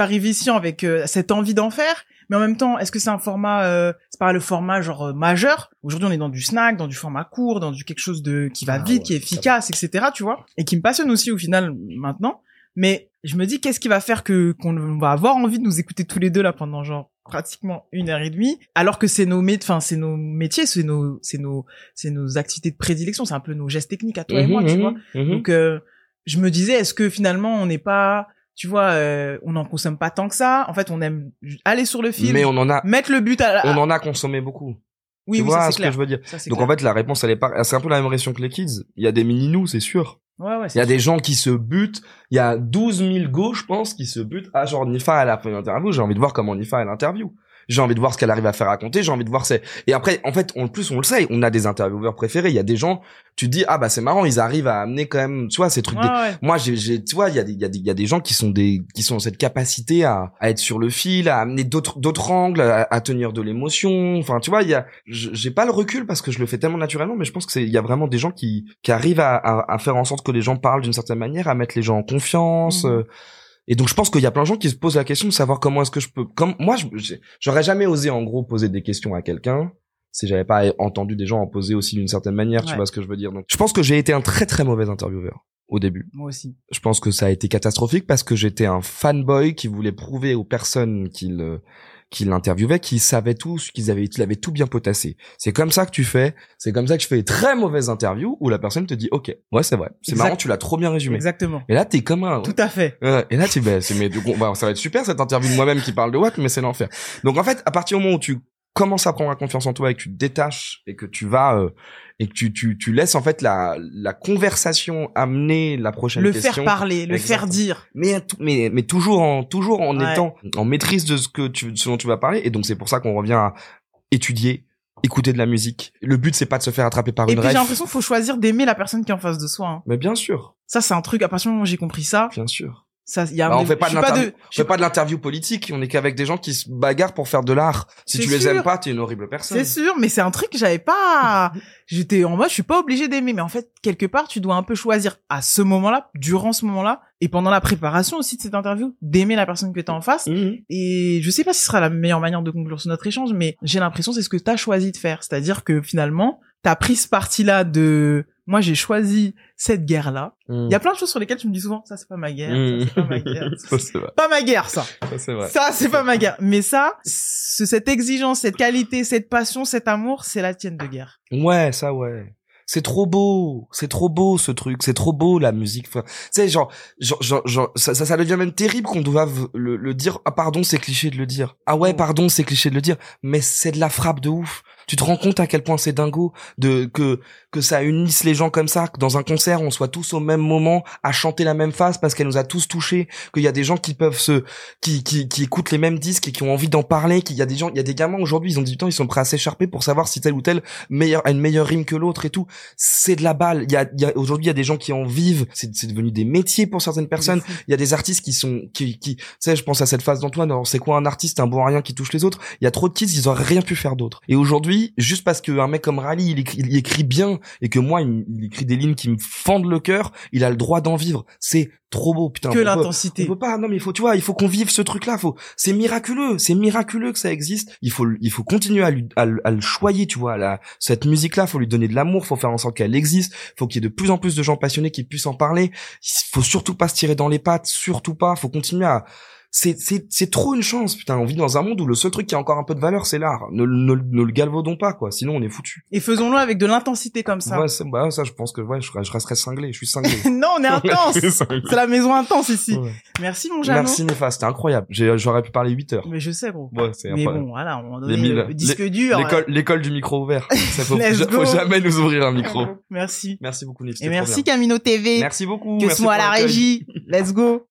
A: suis arrivé ici avec euh, cette envie d'en faire, mais en même temps, est-ce que c'est un format, euh, c'est pas le format genre euh, majeur? Aujourd'hui, on est dans du snack, dans du format court, dans du quelque chose de qui va
B: Ah
A: vite,
B: ouais,
A: qui est efficace, et cetera. Tu vois, et qui me passionne aussi au final maintenant. Mais je me dis, qu'est-ce qui va faire que qu'on va avoir envie de nous écouter tous les deux là pendant genre pratiquement une heure et demie, alors que c'est nos métiers, enfin c'est nos métiers, c'est nos, c'est nos, c'est nos activités de prédilection, c'est un peu nos gestes techniques à toi
B: mmh,
A: et moi,
B: mmh,
A: tu vois.
B: Mmh.
A: Donc euh, je me disais, est-ce que finalement on n'est pas, tu vois, euh, on n'en consomme pas tant que ça. En fait, on aime aller sur le fil,
B: mais on en a,
A: mettre le but à, à...
B: on en a consommé beaucoup.
A: Oui,
B: tu
A: oui,
B: vois
A: ça, c'est
B: ce
A: clair.
B: que je veux dire.
A: Ça, c'est
B: Donc
A: clair.
B: en fait, la réponse, elle est pas, c'est un peu la même réaction que les kids. Il y a des mini-nous, c'est sûr.
A: Ouais, ouais,
B: il y a des gens qui se butent. Il y a douze mille go, je pense, qui se butent. Ah, genre, Nifa, elle a fait une interview. J'ai envie de voir comment Nifa, elle interview. J'ai envie de voir ce qu'elle arrive à faire raconter. J'ai envie de voir c'est, et après, en fait, en plus, on le sait, on a des intervieweurs préférés. Il y a des gens, tu te dis, ah, bah, c'est marrant, ils arrivent à amener quand même, tu vois, ces trucs.
A: Ouais,
B: des...
A: ouais.
B: Moi, j'ai, j'ai, tu vois, il y a des, il y a des, il y a des gens qui sont des, qui sont cette capacité à, à être sur le fil, à amener d'autres, d'autres angles, à, à tenir de l'émotion. Enfin, tu vois, il y a, j'ai pas le recul parce que je le fais tellement naturellement, mais je pense que c'est, il y a vraiment des gens qui, qui arrivent à, à, à faire en sorte que les gens parlent d'une certaine manière, à mettre les gens en confiance. Mmh. Euh, Et donc je pense qu'il y a plein de gens qui se posent la question de savoir comment est-ce que je peux, comme moi, je, j'aurais jamais osé en gros poser des questions à quelqu'un si j'avais pas entendu des gens en poser aussi d'une certaine manière. Ouais. Tu vois ce que je veux dire. Donc je pense que j'ai été un très très mauvais intervieweur au début.
A: Moi aussi.
B: Je pense que ça a été catastrophique parce que j'étais un fanboy qui voulait prouver aux personnes qu'il qui l'interviewait, qui savaient tous, qu'ils avaient, qu'il avait tout bien potassé. C'est comme ça que tu fais, c'est comme ça que je fais des très mauvaises interviews où la personne te dit, ok, ouais, c'est vrai, c'est exact. Marrant, tu l'as trop bien résumé.
A: Exactement.
B: Et là, t'es comme un...
A: Tout à fait.
B: Ouais, et là, tu, bah, c'est, mais, bah, ça va être super cette interview de moi-même qui parle de Watt, mais c'est l'enfer. Donc, en fait, à partir du moment où tu commences à prendre la confiance en toi et que tu te détaches et que tu vas, euh, et que tu, tu, tu laisses, en fait, la, la conversation amener la prochaine
A: le
B: question.
A: Le faire parler, le
B: Exactement.
A: faire dire.
B: Mais, mais, mais toujours en, toujours en
A: ouais.
B: étant en maîtrise de ce que tu, ce dont tu vas parler. Et donc, c'est pour ça qu'on revient à étudier, écouter de la musique. Le but, c'est pas de se faire attraper par
A: et
B: une ref.
A: Et puis, j'ai l'impression qu'il faut choisir d'aimer la personne qui est en face de soi. Hein.
B: Mais bien sûr.
A: Ça, c'est un truc, à partir du moment où j'ai compris ça.
B: Bien sûr.
A: Ça, y a
B: bah,
A: un...
B: on fait pas de l'interview,
A: de...
B: on fait pas de l'interview politique. On est qu'avec des gens qui se bagarrent pour faire de l'art. Si c'est tu sûr. Les aimes pas, t'es une horrible personne.
A: C'est sûr, mais c'est un truc que j'avais pas, j'étais en mode, je suis pas obligé d'aimer, mais en fait, quelque part, tu dois un peu choisir à ce moment-là, durant ce moment-là, et pendant la préparation aussi de cette interview, d'aimer la personne que t'as en face. Mmh. Et je sais pas si ce sera la meilleure manière de conclure notre échange, mais j'ai l'impression que c'est ce que t'as choisi de faire. C'est-à-dire que finalement, t'as pris ce parti-là de, moi, j'ai choisi cette guerre-là. Il mmh. y a plein de choses sur lesquelles tu me dis souvent, ça, c'est pas ma guerre, mmh. ça, c'est pas ma guerre.
B: ça, c'est vrai.
A: Pas ma guerre, ça.
B: Ça, c'est vrai.
A: Ça, c'est pas ma guerre. Mais ça, ce, cette exigence, cette qualité, cette passion, cet amour, c'est la tienne de guerre.
B: Ouais, ça, ouais. C'est trop beau, c'est trop beau ce truc, c'est trop beau la musique. Enfin, tu sais, genre, genre, genre, genre ça, ça, ça devient même terrible qu'on doive le, le dire. Ah pardon, c'est cliché de le dire. Ah ouais, pardon, c'est cliché de le dire. Mais c'est de la frappe de ouf. Tu te rends compte à quel point c'est dingo de que que ça unisse les gens comme ça, que dans un concert on soit tous au même moment à chanter la même phase parce qu'elle nous a tous touchés, qu'il y a des gens qui peuvent se qui qui qui écoutent les mêmes disques et qui ont envie d'en parler, qu'il y a des gens, il y a des gamins aujourd'hui, ils ont dix-huit ans, ils sont prêts à s'écharper pour savoir si tel ou tel meilleur a une meilleure rime que l'autre et tout. C'est de la balle. Il y a il y a aujourd'hui il y a des gens qui en vivent, c'est c'est devenu des métiers pour certaines personnes. Il y a des artistes qui sont qui qui tu sais, je pense à cette phase d'Antoine, alors c'est quoi un artiste, un bon à rien qui touche les autres. Il y a trop de kids, ils auraient rien pu faire d'autre. Et aujourd'hui, juste parce que un mec comme Rally, il écrit, il écrit bien et que moi, il, il écrit des lignes qui me fendent le cœur, il a le droit d'en vivre. C'est trop beau, putain.
A: Que l'intensité.
B: On peut pas, non, mais il faut, tu vois, il faut qu'on vive ce truc-là. Faut, c'est miraculeux, c'est miraculeux que ça existe. Il faut, il faut continuer à lui, à, à le choyer, tu vois, la, cette musique-là. Faut lui donner de l'amour, faut faire en sorte qu'elle existe. Faut qu'il y ait de plus en plus de gens passionnés qui puissent en parler. Il faut surtout pas se tirer dans les pattes, surtout pas. Faut continuer à, c'est c'est c'est trop une chance, putain. On vit dans un monde où le seul truc qui a encore un peu de valeur, c'est l'art. Ne, ne, ne le galvaudons pas, quoi. Sinon, on est foutu.
A: Et faisons-le avec de l'intensité comme ça.
B: Ouais, c'est, bah, ça, je pense que ouais, je, je resterais cinglé. Je suis cinglé.
A: Non, on est intense. C'est la maison intense ici. Ouais. Merci, mon Jeannot.
B: Merci, Nefa. C'était incroyable. J'ai, j'aurais pu parler huit heures.
A: Mais je sais, gros.
B: Ouais, c'est
A: Mais
B: incroyable.
A: bon, voilà, on a donné le, le disque
B: l'é-
A: dur.
B: L'école, l'école du micro ouvert. Ça faut,
A: Let's
B: ja-
A: go.
B: faut jamais nous ouvrir un micro.
A: Merci.
B: Merci beaucoup, Nif.
A: Et merci, Camino T V.
B: Merci beaucoup.
A: Que ce soit à la régie. Let's go.